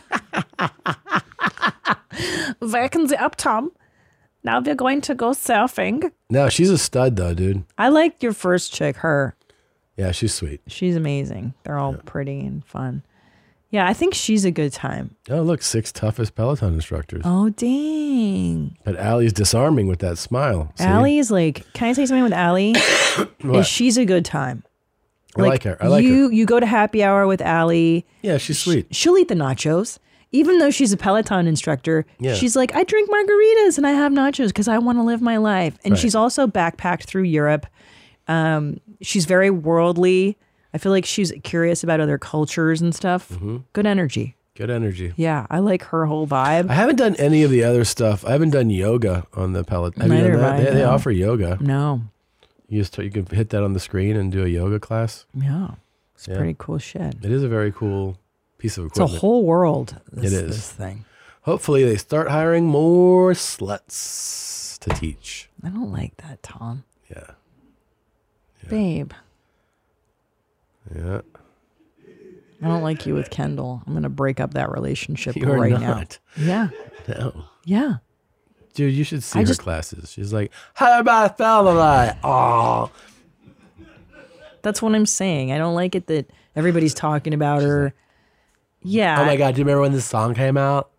Waken Sie up, Tom. Now we're going to go surfing. No, she's a stud though, dude. I like your first chick, her. Yeah, she's sweet. She's amazing. They're all pretty and fun. Yeah, I think she's a good time. Oh, look, six toughest Peloton instructors. Oh, dang. But Allie's disarming with that smile. See? Allie is like, can I say something with Allie? What? Is she's a good time. I like her. I like you, her. You go to happy hour with Allie. Yeah, she's sweet. She'll eat the nachos. even though she's a Peloton instructor, Yeah. she's like, I drink margaritas and I have nachos because I want to live my life. And Right. she's also backpacked through Europe. Um, she's very worldly. I feel like she's curious about other cultures and stuff. Mm-hmm. Good energy. Good energy. Yeah, I like her whole vibe. I haven't done any of the other stuff. I haven't done yoga on the Peloton. Have you Neither done that? have I, They, they no. offer yoga. No. You just you can hit that on the screen and do a yoga class. Yeah. It's Yeah. pretty cool shit. It is a very cool piece of It's a equipment. whole world. This, It is. This thing. Hopefully they start hiring more sluts to teach. I don't like that, Tom. Yeah. Babe, Yeah. I don't like you with Kendall. I'm going to break up that relationship You're right not. now. Yeah. No. Yeah. Dude, you should see I her just- classes. She's like, how about fell tonight? Oh. That's what I'm saying. I don't like it that everybody's talking about her. Yeah. Oh my God, do you remember when this song came out?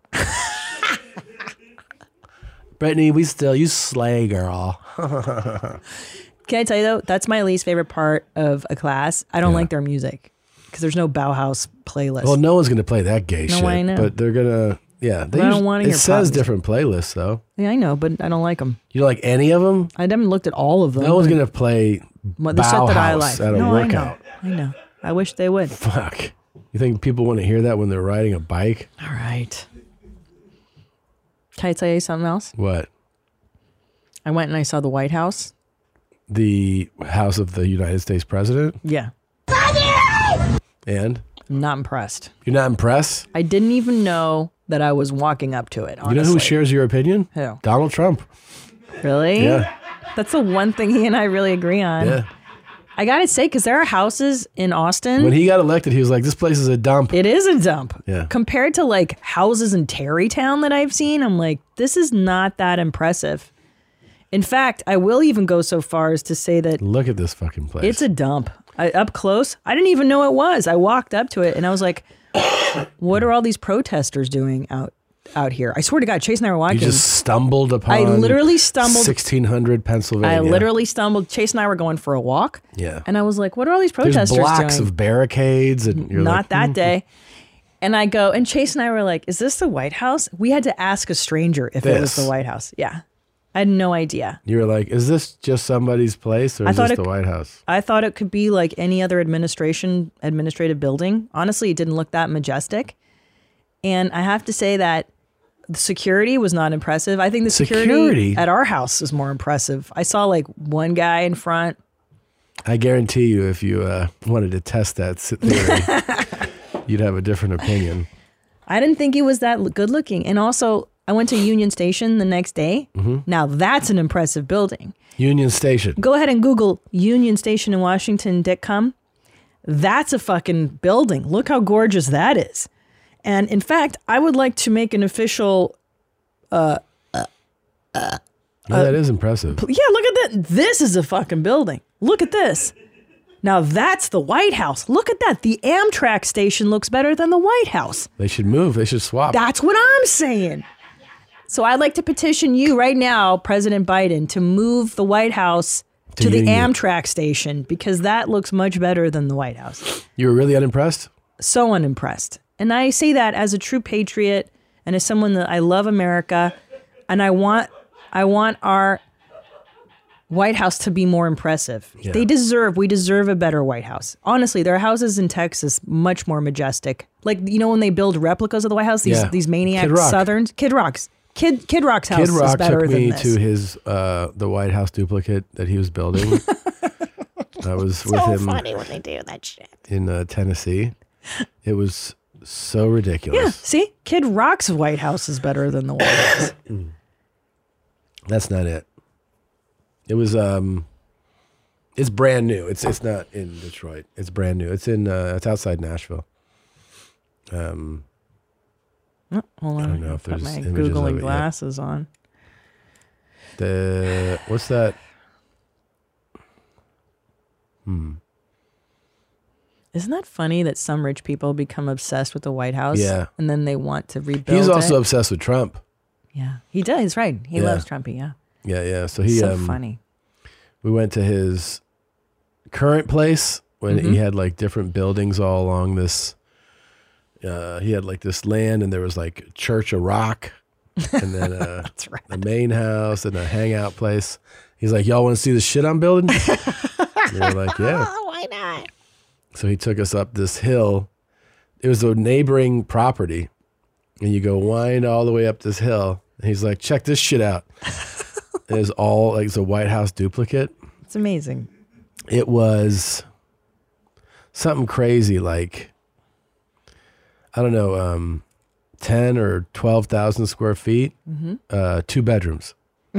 Brittany, we still, you slay, girl. Can I tell you though, that's my least favorite part of a class. I don't Yeah. like their music because there's no Bauhaus playlist. Well, no one's going to play that gay No, shit. I know. But they're going to, yeah. They But I don't usu- wanna It hear pop says music. different playlists, though. Yeah, I know, but I don't like them. You don't like any of them? I haven't looked at all of them. No one's but- going to play What- the set that I Bauhaus like. at a no, workout. I know. I know. I wish they would. Fuck. You think people want to hear that when they're riding a bike? All right. Can I tell you something else? What? I went and I saw the White House. The House of the United States President? Yeah. And? I'm not impressed. You're not impressed? I didn't even know that I was walking up to it, honestly. You know who shares your opinion? Who? Donald Trump. Really? Yeah. That's the one thing he and I really agree on. Yeah. I gotta say, because there are houses in Austin. When he got elected, he was like, this place is a dump. It is a dump. Yeah. Compared to like houses in Tarrytown that I've seen, I'm like, this is not that impressive. In fact, I will even go so far as to say that Look at this fucking place. it's a dump. I, up close, I didn't even know it was. I walked up to it and I was like, what are all these protesters doing out out here? I swear to God, Chase and I were You walking. just stumbled upon I literally stumbled- sixteen hundred Pennsylvania. I literally stumbled. Chase and I were going for a walk. Yeah. And I was like, what are all these There's protesters blocks doing? of barricades. And you're Not like, that "Hmm." day. And I go, and Chase and I were like, is this the White House? We had to ask a stranger if it was This. the White House. Yeah. I had no idea. You were like, is this just somebody's place or I is thought this it- the White House? I thought it could be like any other administration, administrative building. Honestly, it didn't look that majestic. And I have to say that the security was not impressive. I think the security, Security? at our house was more impressive. I saw like one guy in front. I guarantee you, if you uh, wanted to test that s- theory, you'd have a different opinion. I didn't think he was that l- good looking. And also, I went to Union Station the next day. Mm-hmm. Now that's an impressive building. Union Station. Go ahead and Google Union Station in Washington, Dicom. That's a fucking building. Look how gorgeous that is. And in fact, I would like to make an official. No, that is impressive. Yeah, look at that. This is a fucking building. Look at this. Now that's the White House. Look at that. The Amtrak station looks better than the White House. They should move. They should swap. That's what I'm saying. So I'd like to petition you right now, President Biden, to move the White House to, To the Union. Amtrak station because that looks much better than the White House. You were really unimpressed? So unimpressed. And I say that as a true patriot and as someone that I love America and I want I want our White House to be more impressive. Yeah. They deserve, we deserve a better White House. Honestly, there are houses in Texas much more majestic. Like, you know, when they build replicas of the White House, these Yeah. these maniac Kid Rock. Southerns, Kid Rock's, Kid Kid Rock's house Kid Rock is better took than me this. to his uh, the White House duplicate that he was building. I was with So him funny when they do that shit. in uh, Tennessee. It was so Yeah, ridiculous. see, Kid Rock's White House is better than the White House. That's not it. It was um it's brand new. It's it's not in Detroit. It's brand new. It's in uh it's outside Nashville. Um Oh, hold on, I don't know if put there's my images of it googling yet. glasses on. the what's that? Isn't that funny that some rich people become obsessed with the White House? Yeah. And then they want to rebuild He's also it? obsessed with Trump. Yeah. He does, right. He Yeah. loves Trumpy, yeah. Yeah, yeah. So he so um funny. we went to his current place when Mm-hmm. he had like different buildings all along this uh, he had like this land, and there was like Church of Rock, and then uh, That's right. a main house and a hangout place. He's like, y'all want to see the shit I'm building? And we were like, yeah. Why not? So he took us up this hill. It was a neighboring property, and you go wind all the way up this hill. And he's like, check this shit out. It was all like it's a White House duplicate. It's amazing. It was something crazy, like I don't know, um, ten or twelve thousand square feet, Mm-hmm. uh, two bedrooms,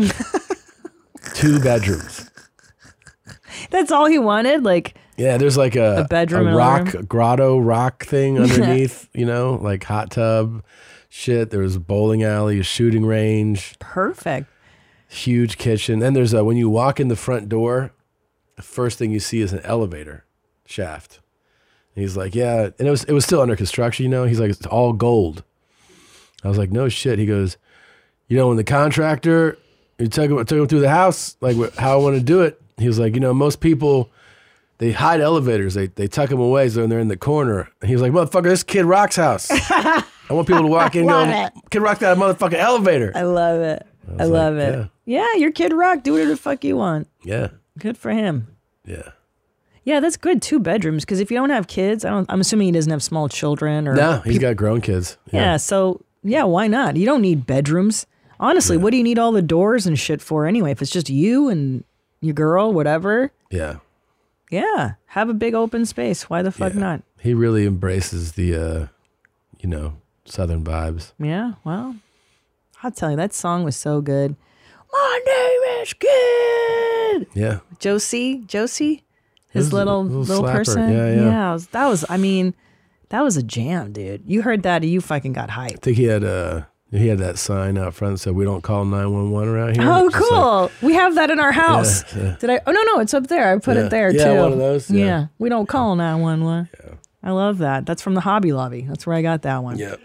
two bedrooms. That's all he wanted? Like, Yeah, there's like a, A bedroom and a rock room? grotto rock thing underneath, you know, like hot tub shit. There was a bowling alley, a shooting range, perfect. huge kitchen. Then there's a when you walk in the front door, the first thing you see is an elevator shaft. And he's like, yeah, and it was it was still under construction, you know. He's like, it's all gold. I was like, no shit. He goes, you know, when the contractor you took him took him through the house, like wh- how I want to do it. He was like, you know, most people they hide elevators, they they tuck them away so they're in the corner. And he was like, motherfucker, this is Kid Rock's house. I want people to walk in and Love go, it. Kid Rock that motherfucking elevator. I love it. I, was love like, it. Yeah. you're Kid Rock. Do whatever the fuck you want. Yeah, Good for him. yeah. Yeah, that's good. Two bedrooms. Because if you don't have kids, I don't. I'm assuming he doesn't have small children or. No, he's got grown kids. Yeah. So yeah, why not? You don't need bedrooms. Honestly, what do you need all the doors and shit for anyway? If it's just you and your girl, whatever. Yeah. Yeah, have a big open space. Why the fuck Yeah. not? He really embraces the, uh, you know, Southern vibes. Yeah. Well, I'll tell you, that song was so good. My name is Kid. Yeah. Josie, Josie, his was a little little little, slapper. person. Yeah, yeah. it was- that was. I mean, that was a jam, dude. You heard that, and you fucking got hyped. I think he had uh, he had that sign out front that said, we don't call nine one one around here. Oh, It's just cool. we have that in our house. yeah. Did I? Oh, no, no, it's up there. I put Yeah. it there, Yeah, too. one of those, yeah. we don't call nine one one. Yeah. I love that. That's from the Hobby Lobby. That's where I got that one. Like,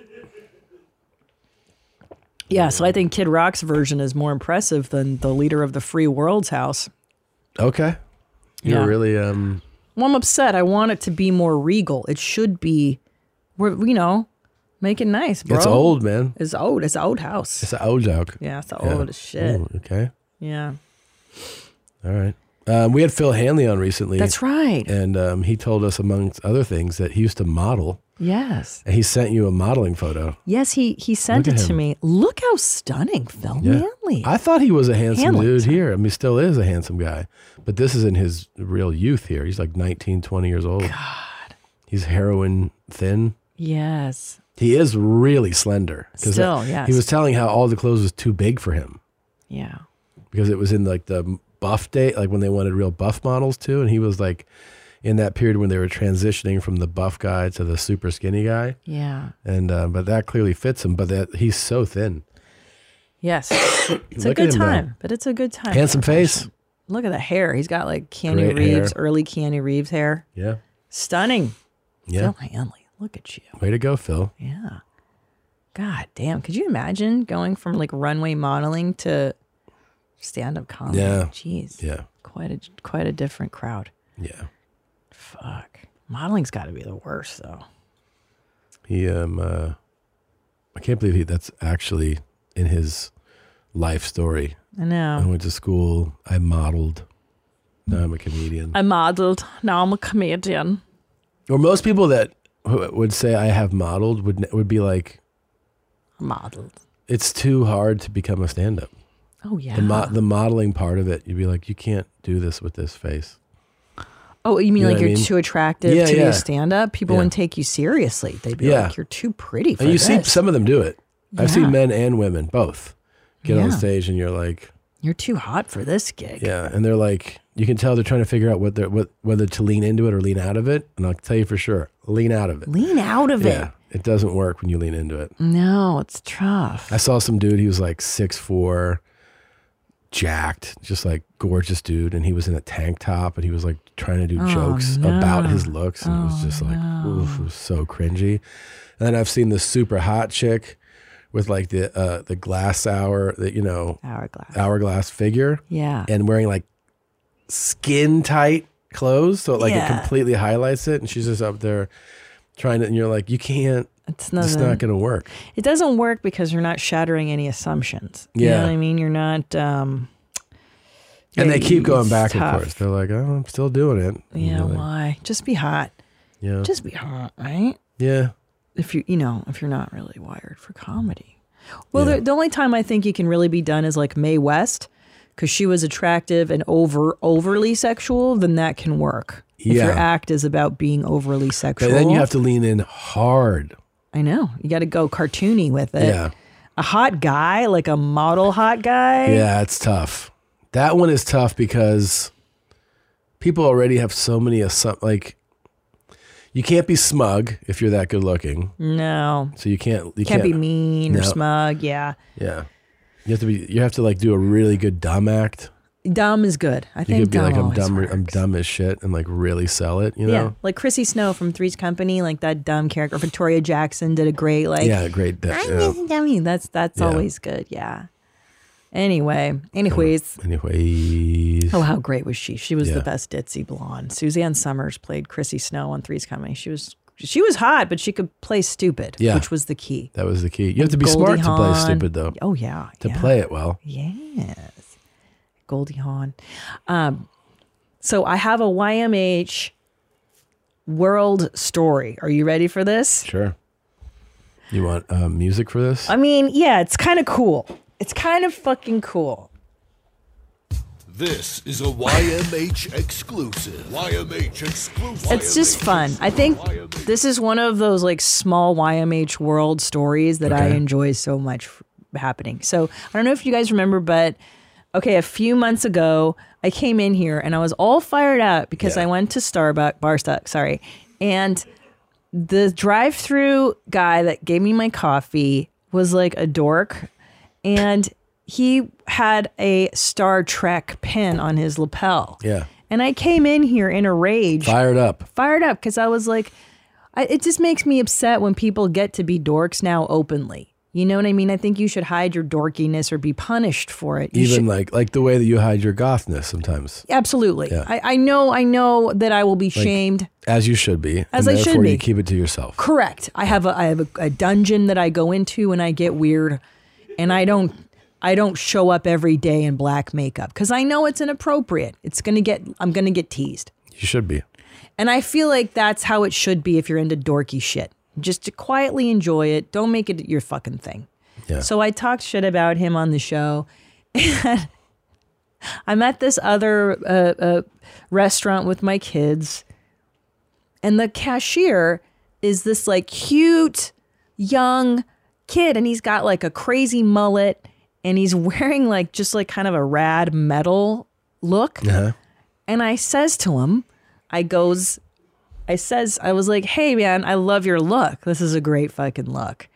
yeah. Yeah, so I think Kid Rock's version is more impressive than the leader of the free world's house. Okay. You're Yeah. really, um, Well, I'm upset. I want it to be more regal. It should be, we're, you know, make it nice, bro. it's old, man. It's old. It's an old house. It's an old joke. Yeah, it's the Yeah. old as shit. Ooh, okay. Yeah. All right. Um, we had Phil Hanley on recently. That's right. And um, he told us, amongst other things, that he used to model. Yes. And he sent you a modeling photo. Yes, he he sent Look it at to him. me. Look how stunning Phil Yeah. Manley. I thought he was a handsome Hanley, dude sorry. here. I mean, he still is a handsome guy. But this is in his real youth here. He's like nineteen, twenty years old. God. He's heroin thin. Yes. He is really slender. 'Cause Still, that- yes. He was telling how all the clothes was too big for him Yeah. because it was in like the buff day, like when they wanted real buff models too. And he was like in that period when they were transitioning from the buff guy to the super skinny guy. Yeah. And, uh, but that clearly fits him, but that he's so thin. Yes. It's a Look at good him now. time, but it's a good time. Handsome face. Look at the hair. He's got like Keanu Great Reeves, hair. early Keanu Reeves hair. Yeah. Stunning. Yeah. Phil Hanley. Look at you. Way to go, Phil. Yeah. God damn. Could you imagine going from like runway modeling to stand up comedy? Yeah. Jeez. Yeah. Quite a quite a different crowd. Yeah. Fuck. Modeling's got to be the worst though. He, um, uh, I can't believe he, that's actually in his life story. I I know. went to school. I modeled. Now I'm a comedian. I modeled. Now I'm a comedian. Or most people that who would say I have modeled would would be like, Modeled. it's too hard to become a stand-up. Oh yeah. The mo- the modeling part of it, you'd be like, you can't do this with this face. Oh, you mean You know like what I you're mean? too attractive Yeah, to be yeah. a stand-up? People Yeah. wouldn't take you seriously. They'd be Yeah. like, "You're too pretty for And you this." see some of them do it. I've Yeah. seen men and women both get on Yeah. stage, and you're like, You're too hot for this gig. yeah, and they're like, you can tell they're trying to figure out what they're what whether to lean into it or lean out of it. And I'll tell you for sure, lean out of it. Lean out of Yeah, it. it doesn't work when you lean into it. No, it's tough. I saw some dude. He was like six four, jacked, just like gorgeous dude, and he was in a tank top, and he was like trying to do jokes no. about his looks, and it was just like, no. oof, it was so cringy. And then I've seen this super hot chick with like the uh, the glass hour, the you know Hourglass. hourglass figure, Yeah. and wearing like skin tight clothes, so it, like Yeah. it completely highlights it, and she's just up there trying to, and you're like, you can't It's not, It's not going to work. It doesn't work because you're not shattering any assumptions. You Yeah. know what I mean? You're not. Um, And they keep going it's back tough. and forth. They're like, oh, I'm still doing it. And Yeah, you're like, why? Just be hot. Yeah. Just be hot, right? Yeah. If you, you know, if you're not really wired for comedy. Well, Yeah. the, the only time I think you can really be done is like Mae West, because she was attractive and over overly sexual. Then that can work. If your Yeah. act is about being overly sexual, But then you have to lean in hard. I know you got to go cartoony with it. Yeah. A hot guy, like a model hot guy. Yeah, it's tough. That one is tough because people already have so many assump like you can't be smug if you're that good looking. No, So you can't you can't, can't, be mean or No. smug. Yeah, Yeah. You have to be you have to like do a really good dumb act. dumb is good. I You think could be dumb like I'm always dumb works. I'm dumb as shit and like really sell it, you Yeah, know? like Chrissy Snow from Three's Company, like that dumb character. Victoria Jackson did a great like. Yeah, great. That, I'm yeah. Miss Dummy. That's that's Yeah. always good. Yeah. Anyway, anyways. Anyways. Oh, how great was she? She was Yeah. the best ditzy blonde. Suzanne Summers played Chrissy Snow on Three's Company. She was she was hot, but she could play stupid, Yeah. which was the key. That was the key. You have to be Goldie smart to play Hawn. stupid though. Oh yeah, To yeah. play it well. Yes, Goldie Hawn. Um, so I have a Y M H world story. Are you ready for this? Sure. You want uh, music for this? I mean, yeah, it's kind of cool. It's kind of fucking cool. This is a Y M H exclusive. Y M H exclusive. It's just fun. I think this is one of those like small Y M H world stories that I Okay. enjoy so much f- happening. So I don't know if you guys remember, but okay, a few months ago, I came in here and I was all fired up because Yeah. I went to Starbucks, Barstock, sorry, and the drive-through guy that gave me my coffee was like a dork, and he had a Star Trek pin on his lapel. Yeah. And I came in here in a rage, Fired up. fired up, because I was like, I, it just makes me upset when people get to be dorks now openly. You know what I mean? I think you should hide your dorkiness or be punished for it. You Even should- like like the way that you hide your gothness sometimes. absolutely. Yeah. I, I know, I know that I will be shamed. As you should be. As and I should therefore be. you keep it to yourself. Correct. I have a I have a, a dungeon that I go into and I get weird, and I don't I don't show up every day in black makeup because I know it's inappropriate. It's gonna get I'm gonna get teased, You should be. and I feel like that's how it should be if you're into dorky shit. Just to quietly enjoy it. Don't make it your fucking thing. Yeah. So I talked shit about him on the show. And I'm at this other uh, uh, restaurant with my kids, and the cashier is this like cute young kid, and he's got like a crazy mullet, and he's wearing like just like kind of a rad metal look. Uh-huh. And I says to him, I goes, I says, I was like, hey man, I love your look. This is a great fucking look.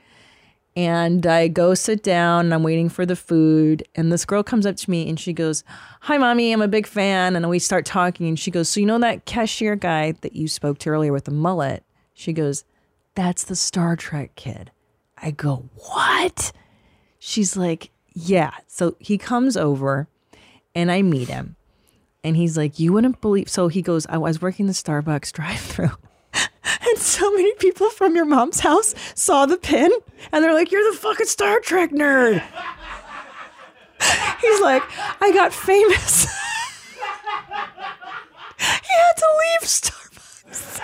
And I go sit down and I'm waiting for the food. And this girl comes up to me and she goes, hi, mommy, I'm a big fan. And we start talking. And she goes, so you know that cashier guy that you spoke to earlier with the mullet? She goes, that's the Star Trek kid. I go, what? She's like, yeah. So he comes over and I meet him. And he's like, you wouldn't believe. So he goes, I was working the Starbucks drive-thru. And so many people from your mom's house saw the pin and they're like, you're the fucking Star Trek nerd. He's like, I got famous. He had to leave Starbucks.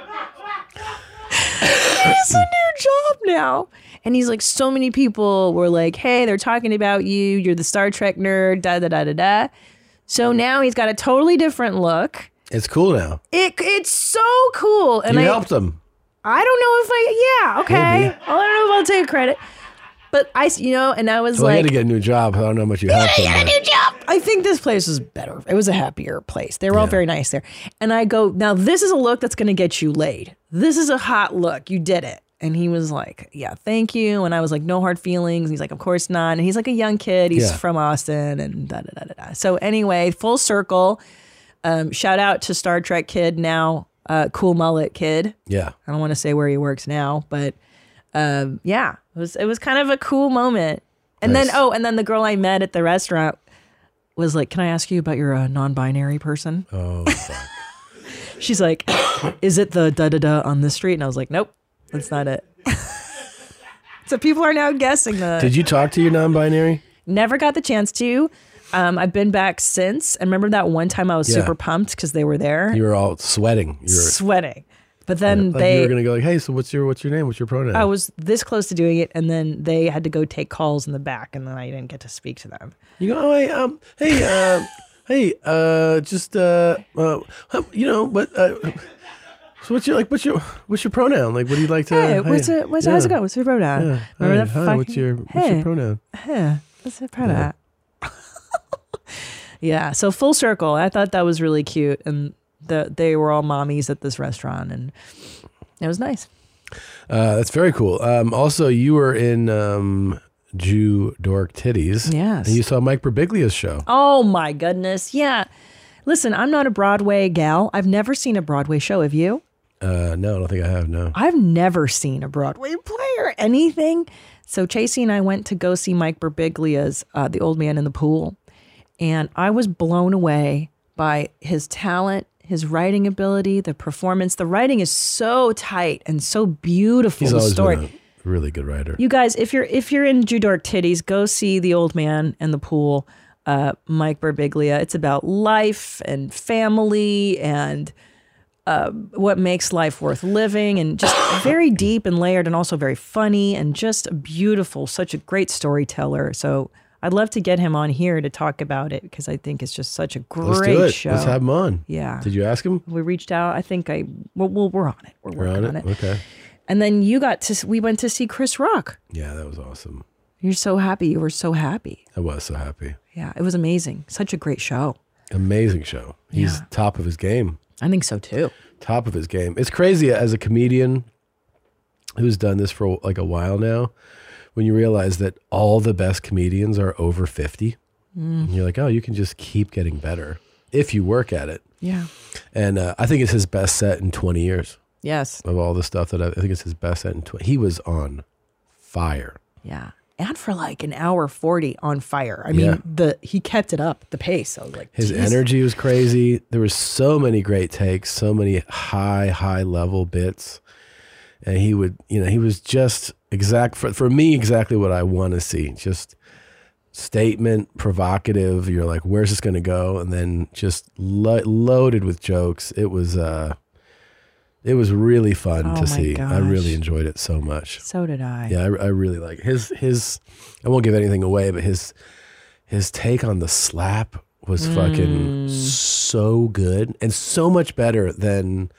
He has a new job now. And he's like, so many people were like, hey, they're talking about you. You're the Star Trek nerd, da da da da da. So now he's got a totally different look. It's cool now. It it's so cool. And You I helped them. I don't know if I yeah, okay. Maybe. I don't know if I'll take credit. But I you know, and I was Well, I like got to get a new job. I don't know how much you helped them. but- new job. I think this place was better. It was a happier place. They were all Yeah. very nice there. And I go, now this is a look that's going to get you laid. This is a hot look. You did it. And he was like, yeah, thank you. And I was like, no hard feelings. And he's like, of course not. And he's like a young kid. He's Yeah. from Austin and da da da da da. So anyway, full circle. Um, shout out to Star Trek kid, now uh, cool mullet kid. Yeah. I don't want to say where he works now, but um, yeah, it was it was kind of a cool moment. And Nice. then oh, and then the girl I met at the restaurant was like, "Can I ask you about your uh, non-binary person?" Oh, fuck. She's like, "Is it the da da da on this street?" And I was like, "Nope." That's not it. So people are now guessing that. Did you talk to your non-binary? Never got the chance to. Um, I've been back since. And remember that one time I was Yeah. super pumped because they were there? You were all sweating. You were Sweating. But then like they... you were gonna go like, hey, so what's your what's your name? What's your pronoun? I was this close to doing it, and then they had to go take calls in the back, and then I didn't get to speak to them. You go, oh, hey, um, hey, uh, hey, uh, just, uh, uh, you know, what, uh, so what's your, like, what's your, what's your pronoun? Like, what do you like to, Hey, what's it? What's yeah. how's it going? What's your pronoun? Yeah. Remember Hi, that hi, fucking, what's your, what's hey, your pronoun? Hey, what's your pronoun? Yeah. So full circle. I thought that was really cute, and the they were all mommies at this restaurant, and it was nice. Uh, that's very cool. Um, also, you were in um, Jew Dork Titties. Yes. And you saw Mike Birbiglia's show. Oh my goodness. Yeah. Listen, I'm not a Broadway gal. I've never seen a Broadway show. Have you? Uh, no, I don't think I have, no. I've never seen a Broadway play or anything. So Chasey and I went to go see Mike Birbiglia's uh, The Old Man in the Pool. And I was blown away by his talent, his writing ability, the performance. The writing is so tight and so beautiful. He's the always story. been a really good writer. You guys, if you're if you're in Jew Dork Titties, go see The Old Man and the Pool. Uh, Mike Birbiglia. It's about life and family and uh, what makes life worth living, and just very deep and layered, and also very funny and just beautiful. Such a great storyteller. So I'd love to get him on here to talk about it because I think it's just such a great Let's do it. show. Let's have him on. Yeah. Did you ask him? We reached out. I think I. Well, well we're on it. We're We're working on on it? it. Okay. And then you got to. We went to see Chris Rock. Yeah, that was awesome. You're so happy. You were so happy. I was so happy. Yeah, it was amazing. Such a great show. Amazing show. He's Yeah. top of his game. I think so too. Top of his game. It's crazy as a comedian who's done this for like a while now, when you realize that all the best comedians are over fifty. Mm. And you're like, oh, you can just keep getting better if you work at it. Yeah. And uh, I think it's his best set in twenty years Yes. of all the stuff that I, I think it's his best set in twenty. He was on fire. Yeah. And for like an hour forty on fire. I mean, Yeah. the he kept it up, the pace. I was like, His geez. energy was crazy. There were so many great takes, so many high, high level bits. And he would, you know, he was just exact for, for me, exactly what I want to see. Just statement, provocative. You're like, where's this going to go? And then just lo- loaded with jokes. It was, uh, it was really fun Oh to my see. I gosh. really enjoyed it so much. So did I. Yeah, I, I really like his his. I won't give anything away, but his his take on the slap was fucking so good and so much better than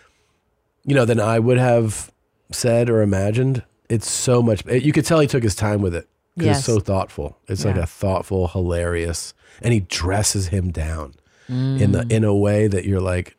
you know than I would have said or imagined. It's so much. You could tell he took his time with it because Yes. it's so thoughtful. It's like Yeah. a thoughtful, hilarious, and he dresses him down in the in a way that you're like,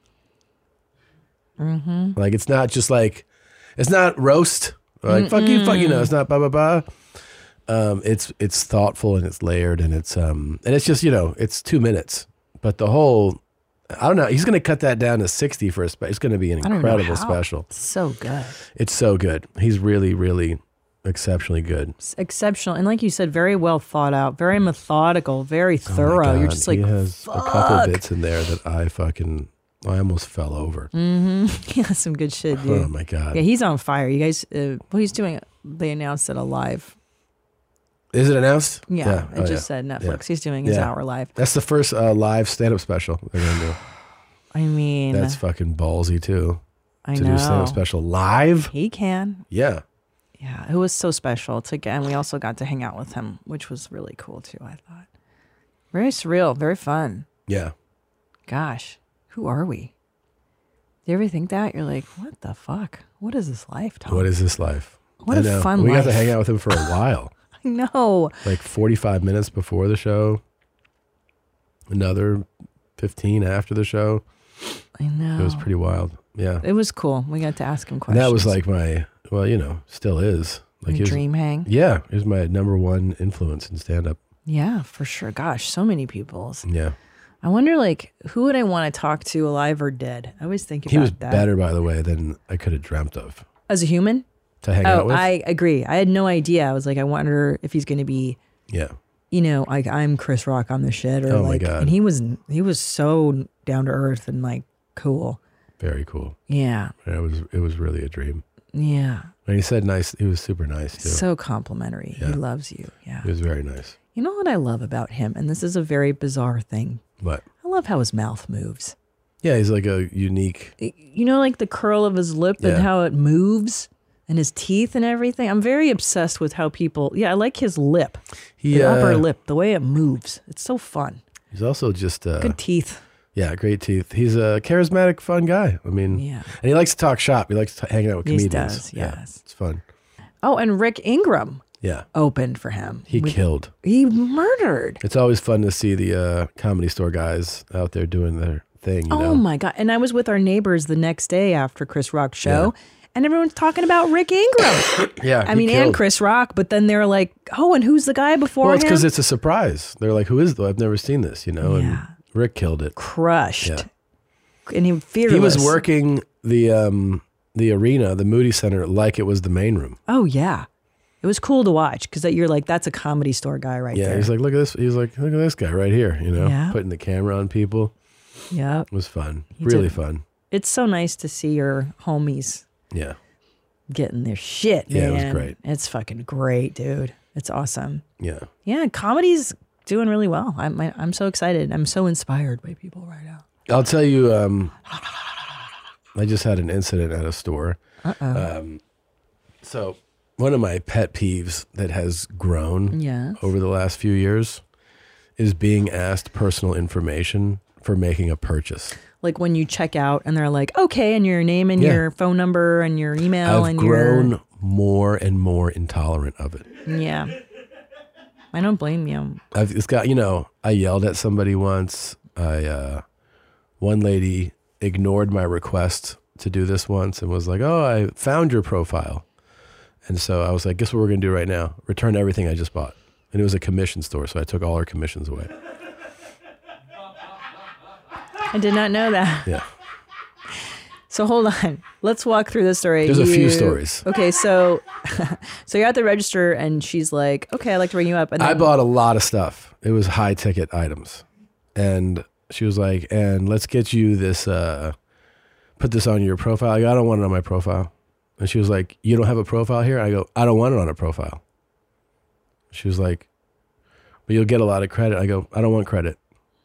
Mm-hmm. like it's not just like it's not roast. Like fuck you, fuck you. No, it's not blah blah blah. Um, it's it's thoughtful and it's layered and it's um and it's just you know it's two minutes, but the whole I don't know. He's gonna cut that down to sixty for a special. It's gonna be an I don't know incredible how. special. It's so good. It's so good. He's really really exceptionally good. It's exceptional. And like you said, very well thought out, very methodical, very thorough. Oh my You're God, just like, he has fuck. a couple bits in there that I fucking I almost fell over. Mm-hmm. Yeah, some good shit, dude. Oh my God. Yeah, he's on fire. You guys, uh, well, he's doing, they announced it alive. Is it announced? Yeah, it Oh, just yeah. said Netflix. Yeah. He's doing his Yeah. hour live. That's the first uh, live stand-up special they're gonna do. I mean, That's fucking ballsy too. I to do a know. stand-up special live. He can. Yeah. Yeah, it was so special. To get, and we also got to hang out with him, which was really cool too, I thought. Very surreal, very fun. Yeah. Gosh, who are we? Do you ever think that? You're like, what the fuck? What is this life, Tom? What is this life? What I a know. fun We got to life. hang out with him for a while. I know. Like forty-five minutes before the show. Another fifteen after the show. I know. It was pretty wild. Yeah. It was cool. We got to ask him And questions. that was like my, well, you know, still is. Like Your he was- dream hang? Yeah. He was my number one influence in stand-up. Yeah, for sure. Gosh, so many people's. Yeah. I wonder, like, who would I want to talk to, alive or dead? I always think about He was that. better, by the way, than I could have dreamt of As a human? to hang oh, out with. I agree. I had no idea. I was like, I wonder if he's going to be, yeah. you know, like I'm Chris Rock on the shit, or Oh my like, God. and he was he was so down to earth and like cool. Very cool. Yeah, It was it was really a dream. Yeah. And he said nice. He was super nice too. So complimentary. Yeah. He loves you. Yeah. He was very nice. You know what I love about him? And this is a very bizarre thing. What? I love how his mouth moves. Yeah, he's like a unique. You know, like the curl of his lip Yeah. and how it moves and his teeth and everything. I'm very obsessed with how people, yeah, I like his lip. He, the upper uh, lip, the way it moves. It's so fun. He's also just uh, Good teeth. Yeah, great teeth. He's a charismatic, fun guy. I mean, Yeah. and he likes to talk shop. He likes to hang out with He comedians. does, Yeah, yes. it's fun. Oh, and Rick Ingram Yeah, opened for him. he We- killed. He murdered. It's always fun to see the uh, Comedy Store guys out there doing their thing. You Oh know? my God. And I was with our neighbors the next day after Chris Rock's show, and everyone's talking about Rick Ingram. Yeah, I he mean, and killed. Chris Rock, but then they're like, oh, and who's the guy before Well, it's him? because it's a surprise. They're like, "Who is though? I've never seen this." You know, Yeah. and Rick killed it. Crushed. Yeah. And he fearless. He was working the um, the arena, the Moody Center, like it was the main room. Oh, yeah. It was cool to watch because you're like, that's a Comedy Store guy right Yeah, there. he's like, look at this. He's like, look at this guy right here. You know, Yeah. putting the camera on people. Yeah. It was fun. He really did. fun. It's so nice to see your homies Yeah. getting their shit, Yeah, it was man. great. It's fucking great, dude. It's awesome. Yeah. Yeah, comedy's doing really well. I'm I, I'm so excited. I'm so inspired by people right now. I'll tell you, um, I just had an incident at a store. Uh-oh. Um, so one of my pet peeves that has grown Yes. over the last few years is being asked personal information for making a purchase. Like when you check out and they're like, okay, and your name and Yeah. your phone number and your email I've and grown more and more intolerant of it. your yeah. I don't blame you. I've it's got you know I yelled at somebody once. I uh, one lady ignored my request to do this once and was like, "Oh, I found your profile," and so I was like, "Guess what we're gonna do right now? Return everything I just bought." And it was a commission store, so I took all her commissions away. I did not know that. Yeah, So hold on. Let's walk through the story. There's a few You- stories. Okay, so so you're at the register and she's like, okay, I'd like to ring you up. And I then, bought a lot of stuff. It was high ticket items, and she was like, "And let's get you this. Uh, put this on your profile." I go, "I don't want it on my profile." And she was like, "You don't have a profile here?" I go, "I don't want it on a profile." She was like, "But you'll get a lot of credit." I go, "I don't want credit."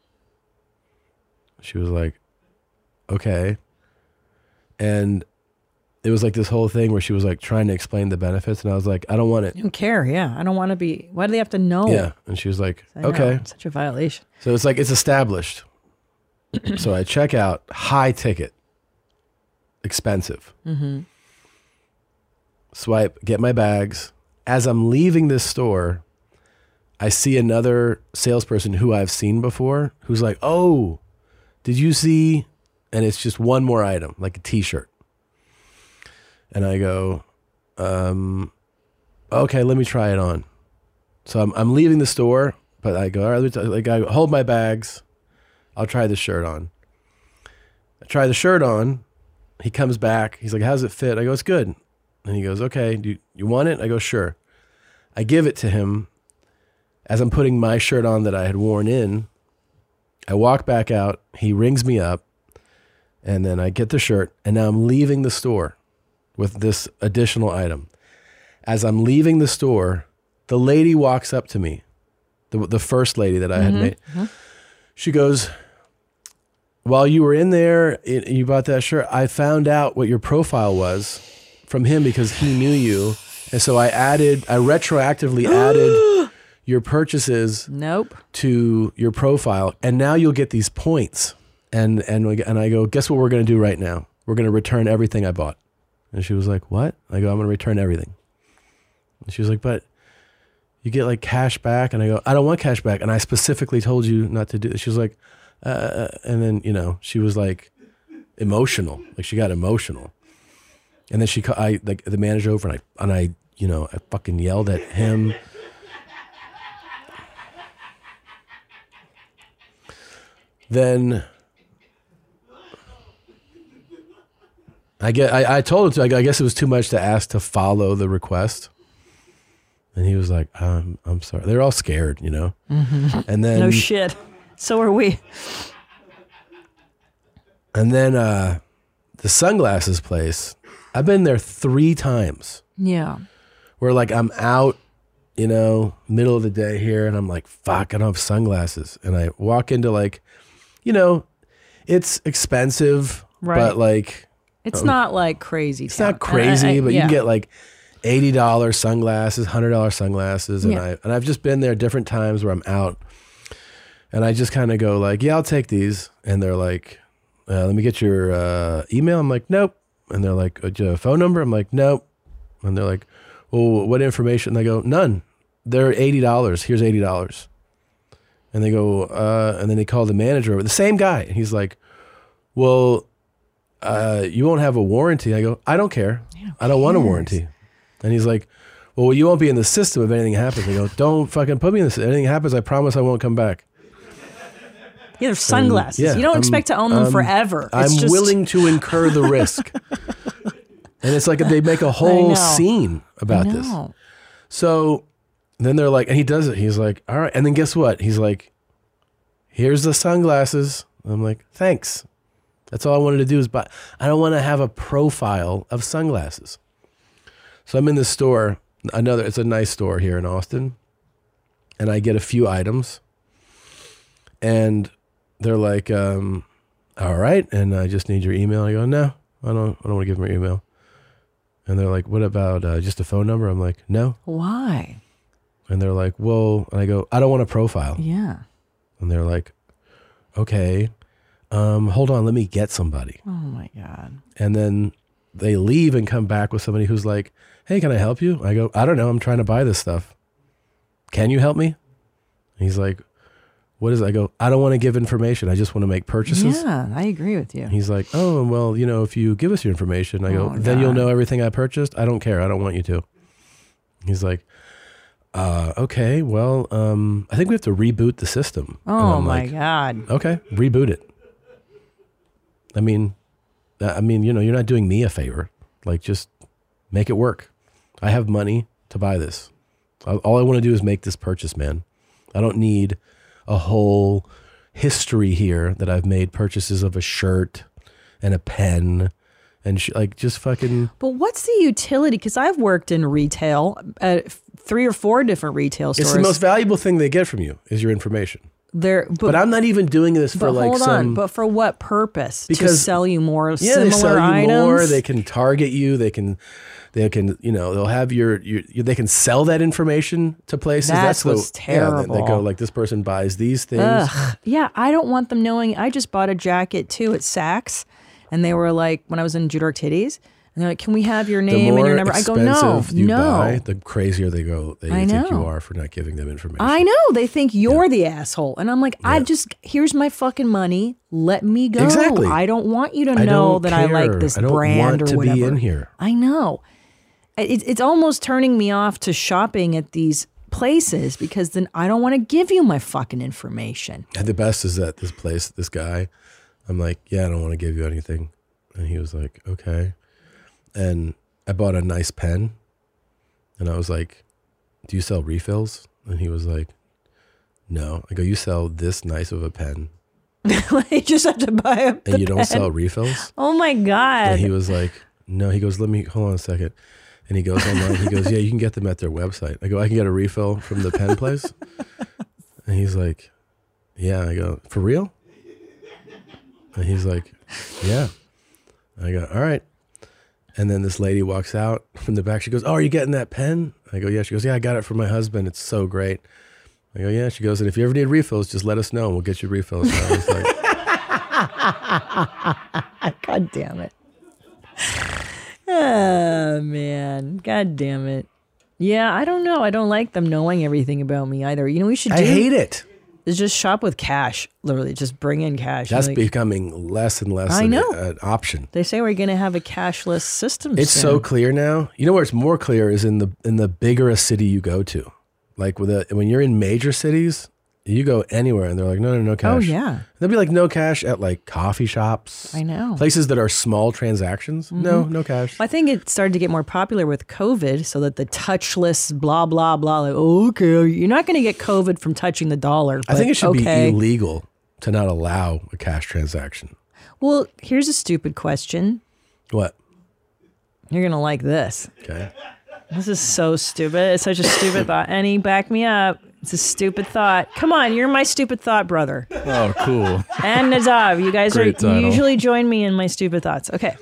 She was like, "Okay." And it was like this whole thing where she was like trying to explain the benefits, and I was like, "I don't want it." I don't care. Yeah, I don't want to be. Why do they have to know? Yeah. And she was like, I know, "Okay." it's such a violation. So it's like it's established. So I check out, high ticket, expensive. Mm-hmm. Swipe, get my bags. As I'm leaving this store, I see another salesperson who I've seen before who's like, "Oh, did you see?" And it's just one more item, like a t-shirt. And I go, um, okay, let me try it on. So I'm I'm leaving the store, but I go, all right, like I hold my bags. I'll try the shirt on. I try the shirt on. He comes back. He's like, "How's it fit?" I go, "It's good." And he goes, "Okay, do you, you want it?" I go, "Sure." I give it to him. As I'm putting my shirt on that I had worn in, I walk back out. He rings me up, and then I get the shirt, and now I'm leaving the store with this additional item. As I'm leaving the store, the lady walks up to me, the, the first lady that I had Mm-hmm. made. She goes, "While you were in there, it, you bought that shirt, I found out what your profile was from him because he knew you. And so I added, I retroactively added your purchases Nope. to your profile. And now you'll get these points." And, and, we, and I go, "Guess what we're going to do right now? We're going to return everything I bought." And she was like, "What?" I go, "I'm going to return everything." And she was like, "But you get like cash back." And I go, "I don't want cash back. And I specifically told you not to do it." She was like, uh, and then, you know, she was like emotional. Like she got emotional. And then she, ca- I like the manager over and I, and I, you know, I fucking yelled at him. Then I get, I, I told him to, I guess it was too much to ask to follow the request. And he was like, um, "I'm sorry." They're all scared, you know? And then, No shit. So are we. and then, uh, the sunglasses place, I've been there three times Yeah. where like I'm out, you know, middle of the day here, and I'm like, fuck, I don't have sunglasses. And I walk into like, you know, it's expensive, Right. but like, It's not like crazy. it's not crazy, but you can get like eighty dollars sunglasses, one hundred dollars sunglasses. And, Yeah. I, and I've just been there different times where I'm out, and I just kind of go like, yeah, I'll take these. And they're like, uh, let me get your uh, email. I'm like, nope. And they're like, uh, do you have a phone number? I'm like, nope. And they're like, well, what information? And I go, none. They're eighty dollars. Here's eighty dollars. And they go, uh, and then they call the manager over, the same guy. And he's like, well, uh, you won't have a warranty. I go, I don't care. I don't want a warranty. And he's like, well, you won't be in the system if anything happens. I go, don't fucking put me in the system. If anything happens, I promise I won't come back. Yeah, they're sunglasses. yeah, you don't I'm- expect to own them I'm- forever. It's I'm just, willing to incur the risk. And it's like they make a whole know. scene about I this. know. So then they're like, and he does it. He's like, all right. And then guess what? He's like, here's the sunglasses. I'm like, thanks. That's all I wanted to do is buy. I don't want to have a profile of sunglasses. So I'm in the store. Another, it's a nice store here in Austin. And I get a few items. And they're like, um, all right. And I just need your email. I go, no, I don't, I don't want to give them your email. And they're like, what about uh, just a phone number? I'm like, no. Why? And they're like, well, and I go, I don't want a profile. Yeah. And they're like, okay, um, hold on, let me get somebody. Oh my God. And then they leave and come back with somebody who's like, hey, can I help you? I go, I don't know, I'm trying to buy this stuff. Can you help me? And he's like, what is it? I go, I don't want to give information. I just want to make purchases. Yeah, I agree with you. He's like, oh, well, you know, if you give us your information, I go, Oh, then you'll God. know everything I purchased. I don't care. I don't want you to. He's like, uh, okay, well, um, I think we have to reboot the system. And Oh I'm my like, God. okay, reboot it. I mean, uh, I mean, you know, you're not doing me a favor. Like, just make it work. I have money to buy this. All all I want to do is make this purchase, man. I don't need a whole history here that I've made purchases of a shirt and a pen and sh- like just fucking. But what's the utility? Because I've worked in retail at f- three or four different retail stores. It's the most valuable thing they get from you is your information. There, but, But I'm not even doing this for but like hold some. on. But for what purpose? to Because- sell you more yeah, similar they sell you items. more. They can target you. They can, they can, you know, they'll have your, your, your they can sell that information to places. That's the- what's Yeah, they- they go terrible. like this person buys these things. Ugh. Yeah, I don't want them knowing. I just bought a jacket too at Saks, and they were like, when I was in New York Titties, and they're like, "Can we have your The name and more your number?" I go, "No, expensive you no." buy, the crazier they go. They I think you know. are for not giving them information. I know they think you're the asshole, and I'm like, I just here's my fucking money. Let me go. Exactly. I don't want you to I know don't that I like care. this I don't brand want or to whatever. be in here. I know. It, it's almost turning me off to shopping at these places because then I don't want to give you my fucking information. And the best is that this place, this guy, I'm like, yeah, I don't want to give you anything. And he was like, okay. And I bought a nice pen. And I was like, do you sell refills? And he was like, no. I go, you sell this nice of a pen You just have to buy a and the you don't pen. sell refills? Oh my God. And he was like, no. He goes, let me, hold on a second. And he goes online. He goes, yeah, you can get them at their website. I go, I can get a refill from the pen place? And he's like, yeah. I go, for real? And he's like, yeah. I go, all right. And then this lady walks out from the back. She goes, oh, are you getting that pen? I go, yeah. She goes, yeah, I got it for my husband. It's so great. I go, yeah. She goes, and if you ever need refills, just let us know and we'll get you refills. So I was like, God damn it. Oh, man. God damn it. Yeah, I don't know. I don't like them knowing everything about me either. You know, we should do I hate it. is just shop with cash. Literally, just bring in cash. That's Like, becoming less and less I an, know. an option. they say we're going to have a cashless system It's soon. so clear now. You know where it's more clear is in the in the bigger a city you go to. Like with a, when you're in major cities, you go anywhere and they're like, no, no, no cash. Oh, yeah. They'll be like, no cash at like coffee shops. I know. Places that are small transactions. No, no cash. I think it started to get more popular with COVID so that the touchless blah, blah, blah. Like, okay, you're not going to get COVID from touching the dollar. I think but it should okay. be illegal to not allow a cash transaction. Well, here's a stupid question. What? You're going to like this. Okay. This is so stupid. It's such a stupid thought. Annie, back me up. It's a stupid thought. Come on, you're my stupid thought brother. Oh, cool. And Nadav, you guys Great are title. you usually join me in my stupid thoughts. Okay.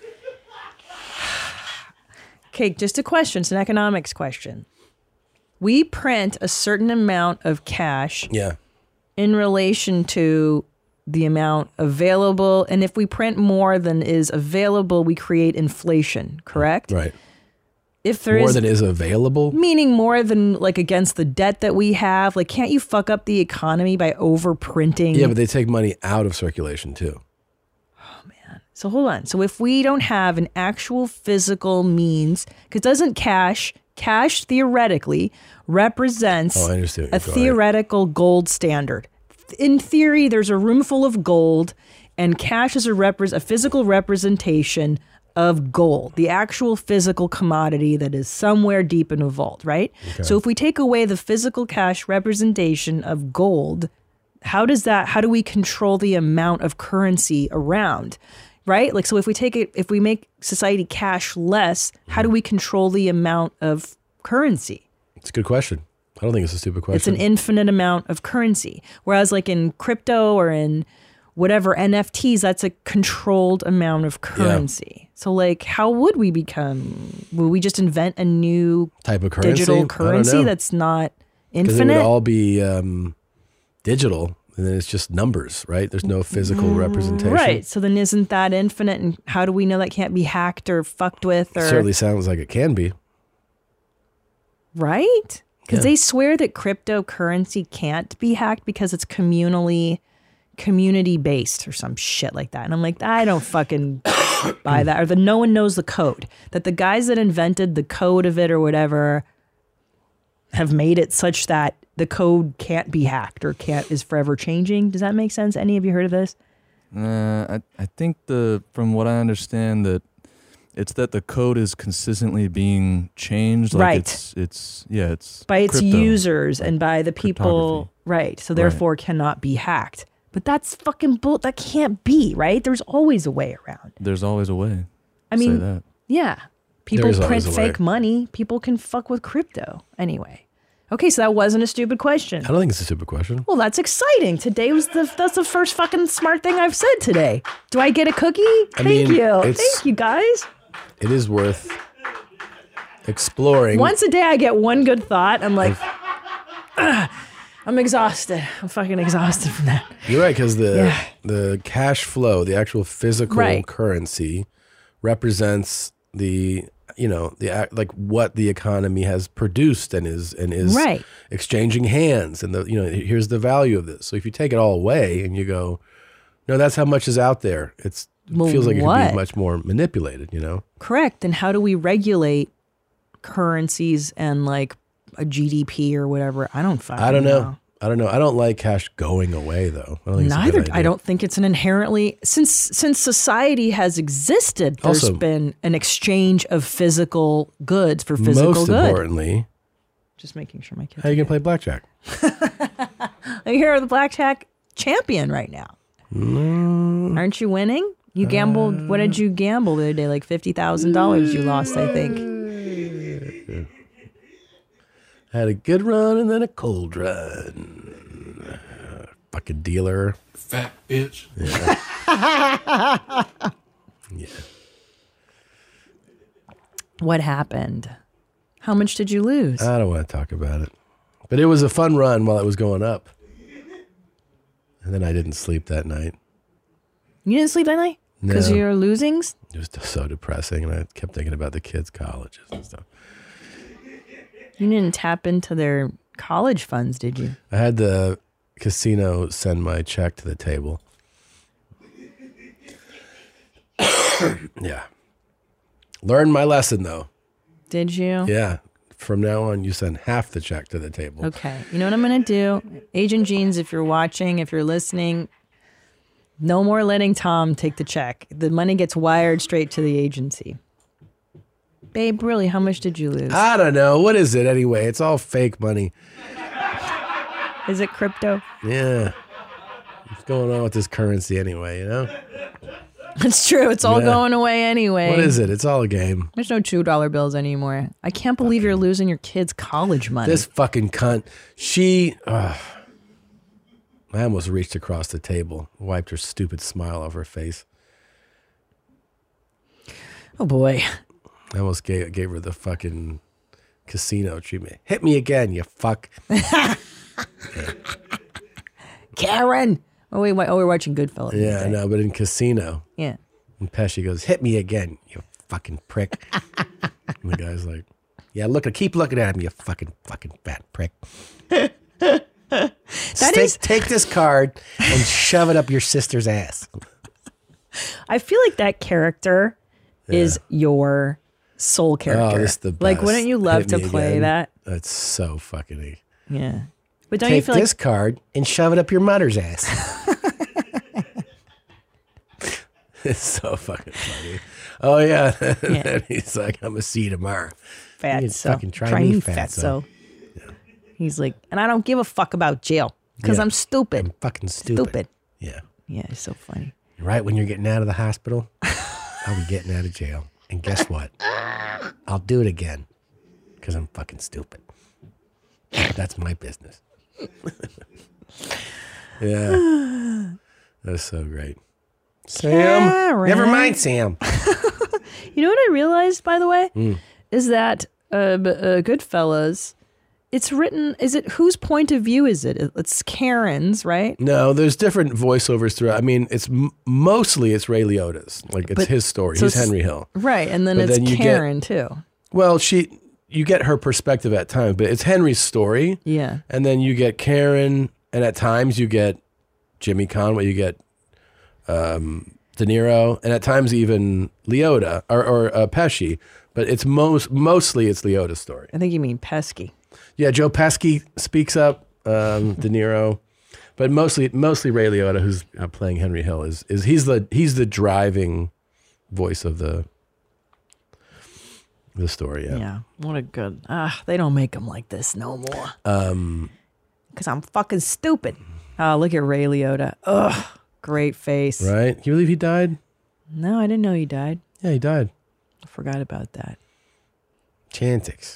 Okay, just a question. It's an economics question. We print a certain amount of cash Yeah. in relation to the amount available. And if we print more than is available, we create inflation, correct? Right. If there More is, than is available. meaning more than like against the debt that we have, like can't you fuck up the economy by over printing? Yeah, but they take money out of circulation too. So hold on. So if we don't have an actual physical means, because doesn't cash, cash theoretically represents Oh, I understand a what you're going. theoretical gold standard. In theory, there's a room full of gold, and cash is a, repre- a physical representation of gold, the actual physical commodity that is somewhere deep in a vault, right? So if we take away the physical cash representation of gold, how does that, how do we control the amount of currency around? Right? Like, so if we take it, if we make society cash less, how do we control the amount of currency? It's a good question. I don't think it's a stupid question. It's an infinite amount of currency. Whereas like in crypto or in whatever N F Ts, that's a controlled amount of currency. So like, how would we become, will we just invent a new type of currency. digital I don't currency know. that's not Because it would infinite? all be um, digital, and then it's just numbers, right? There's no physical representation. Right. So then isn't that infinite? And how do we know that can't be hacked or fucked with? Or It certainly sounds like it can be. Right? Because Yeah. they swear that cryptocurrency can't be hacked because it's communally, community based or some shit like that. And I'm like, I don't fucking buy that. Or that no one knows the code. That the guys that invented the code of it or whatever have made it such that the code can't be hacked or can't is forever changing. Does that make sense? Any of you heard of this? Uh, I I think the from what I understand that it's that the code is consistently being changed. Like Right. It's it's yeah. It's By its crypto. users and by the people, Cryptography. right? So therefore cannot be hacked. But that's fucking bull. That can't be, right? There's always a way around. There's always a way. I Say mean, that. yeah. People is print always a way. fake money. People can fuck with crypto. Anyway. Okay, so that wasn't a stupid question. I don't think it's a stupid question. Well, that's exciting. Today was the that's the first fucking smart thing I've said today. Do I get a cookie? Thank mean, you. it's- Thank you, guys. It is worth exploring. Once a day I get one good thought. I'm like, "Ugh, I'm exhausted. I'm fucking exhausted from that. You're right, because the Yeah. the cash flow, the actual physical Right. currency, represents the you know the act- like what the economy has produced and is and is Right. exchanging hands, and the you know here's the value of this. So if you take it all away and you go, no, that's how much is out there. It's it Well, feels like it could what? be much more manipulated. You know, Correct. And how do we regulate currencies and like a G D P or whatever? I don't fucking I don't know. I don't know. I don't like cash going away though. I don't think it's a good Neither. idea. I don't think it's an inherently since since society has existed. There's Also- been an exchange of physical goods for physical Most good. importantly, Just making sure my kids. how you gonna play blackjack? You're here the blackjack champion right now. Aren't you winning? You gambled. What did you gamble the other day? Like fifty thousand dollars you lost, I think. I had a good run and then a cold run. Uh, fucking dealer. Fat bitch. Yeah. What happened? How much did you lose? I don't want to talk about it. But it was a fun run while it was going up. And then I didn't sleep that night. You didn't sleep that night because No. you're losings. It was just so depressing. And I kept thinking about the kids' colleges and stuff. You didn't tap into their college funds, did you? I had the casino send my check to the table. Yeah. Learned my lesson, though. Did you? Yeah. From now on, you send half the check to the table. Okay. You know what I'm going to do? Agent Jeans, if you're watching, if you're listening, no more letting Tom take the check. The money gets wired straight to the agency. Babe, really, how much did you lose? I don't know. What is it anyway? It's all fake money. Is it crypto? Yeah. What's going on with this currency anyway, you know? It's true. It's all Yeah. going away anyway. What is it? It's all a game. There's no two dollar bills anymore. I can't believe you're losing your kids' college money. This fucking cunt. She. Uh, I almost reached across the table, wiped her stupid smile off her face. Oh boy. I almost gave, gave her the fucking casino treatment. Hit me again, you fuck. Karen. Oh wait, wait, oh we're watching Goodfellas. Yeah, I know, but in Casino, Yeah. and Pesci goes, "Hit me again, you fucking prick." And the guy's like, "Yeah, look, keep looking at him, you fucking fucking fat prick." That take, is- take this card and shove it up your sister's ass. I feel like that character is your soul character. Oh, this is the best. Like, wouldn't you love Hit to me play again. that? That's so fucking. Yeah. But don't you Take feel this like card and shove it up your mother's ass. It's so fucking funny. Oh yeah, Yeah. And he's like, "I'm gonna see you tomorrow." fat You so? fucking try me, fatso. fatso. He's like, and I don't give a fuck about jail because Yeah. I'm stupid. I'm fucking stupid. Stupid. Yeah. Yeah, it's so funny. Right when you're getting out of the hospital, I'll be getting out of jail. And guess what? I'll do it again because I'm fucking stupid. That's my business. Yeah. That's so great. Sam. Karen. Never mind, Sam. You know what I realized, by the way, Mm. is that uh, b- uh, Goodfellas. It's written. Is it whose point of view is it? It's Karen's, right? No, there's different voiceovers throughout. I mean, it's m- mostly it's Ray Liotta's. Like it's But- his story. so He's it's- Henry Hill. Right, and then But it's then you get- Karen too. Well, she you get her perspective at times, but it's Henry's story. Yeah. And then you get Karen, and at times you get Jimmy Conway, you get um, De Niro, and at times even Liotta or, or uh, Pesci. But it's most mostly it's Liotta's story. I think you mean Pesky. Yeah, Joe Pesci speaks up, um, De Niro, but mostly mostly Ray Liotta, who's uh, playing Henry Hill, is is he's the he's the driving voice of the the story. Yeah. Yeah. What a good. Ah, they don't make them like this no more. Um, Because I'm fucking stupid. Oh, look at Ray Liotta. Ugh, great face. right? Can you believe he died? No, I didn't know he died. Yeah, he died. I forgot about that. Chantix.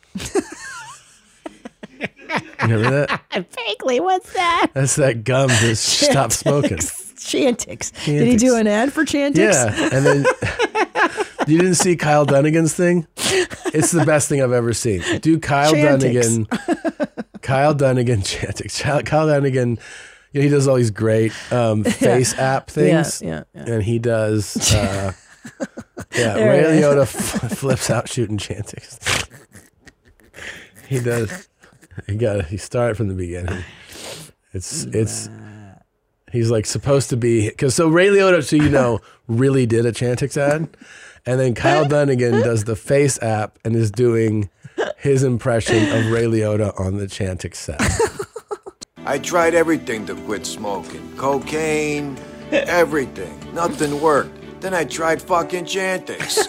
Remember that? Vaguely, what's that? That's that gum to stop smoking. Chantix. Did he do an ad for Chantix? Yeah, and then you didn't see Kyle Dunnigan's thing? It's the best thing I've ever seen. Do Kyle Chantix. Dunnigan, Kyle Dunnigan, Chantix. Kyle, Kyle Dunnigan, you know, he does all these great um, face app things, Yeah, yeah, and he does. Uh, yeah, There Ray it is. Liotta f- flips out shooting Chantix. He does. He got. He started from the beginning. It's it's. He's like supposed to be because so Ray Liotta, so you know, really did a Chantix ad, and then Kyle Dunnigan does the face app and is doing his impression of Ray Liotta on the Chantix set. I tried everything to quit smoking. Cocaine, everything. Nothing worked. Then I tried fucking Chantix.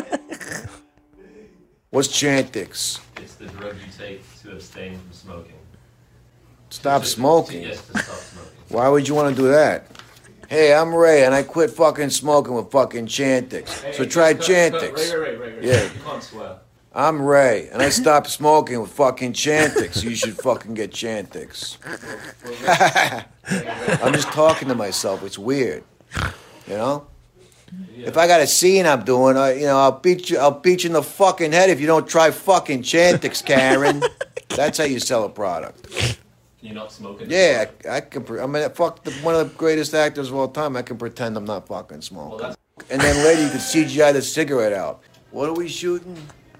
What's Chantix? It's the drug you take to abstain from smoking. Stop smoking? Yes, to stop smoking. Why would you want to do that? Hey, I'm Ray, and I quit fucking smoking with fucking Chantix. So try Chantix. Ray, Ray, Ray, Ray, Yeah. You can't swear. I'm Ray, and I stopped smoking with fucking Chantix. You should fucking get Chantix. I'm just talking to myself. It's weird, you know. If I got a scene I'm doing, I, you know, I'll beat you. I'll beat you in the fucking head if you don't try fucking Chantix, Karen. That's how you sell a product. You're not smoking. Yeah, I, I can. pre- I mean, fuck, the, one of the greatest actors of all time. I can pretend I'm not fucking smoking. Well, And then later you can C G I the cigarette out. What are we shooting?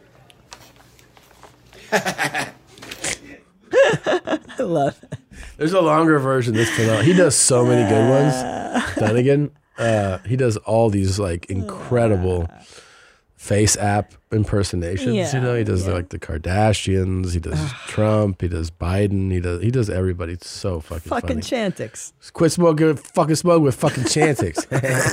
I love it. There's a longer version that's phenomenal. He does so many good ones. Dunnigan, uh, he does all these like incredible face app impersonations. Yeah, you know, he does like the Kardashians. He does Trump. He does Biden. He does he does everybody. It's so fucking Fucking funny. Chantix. Quit smoking. Fucking smoke with fucking Chantix.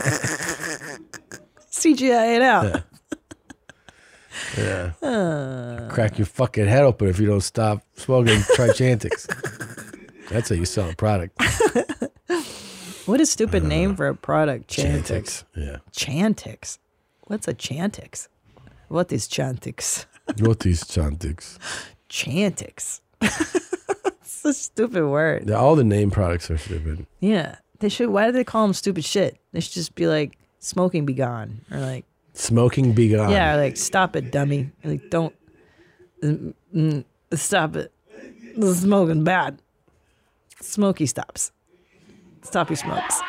C G I it out. Yeah. Uh, Crack your fucking head open if you don't stop smoking. Try Chantix. That's how you sell a product. What a stupid name for a product. Chantix. Chantix. Yeah. Chantix. What's a Chantix? What is Chantix? What is Chantix? Chantix. It's a stupid word. Yeah, all the name products are stupid. Yeah. They should. Why do they call them stupid shit? They should just be like, smoking be gone. Or like, Smoking be gone. yeah, or like, stop it, dummy. Or like, don't. mm, mm, Stop it. The smoking bad. Smoky stops. Stop your smokes.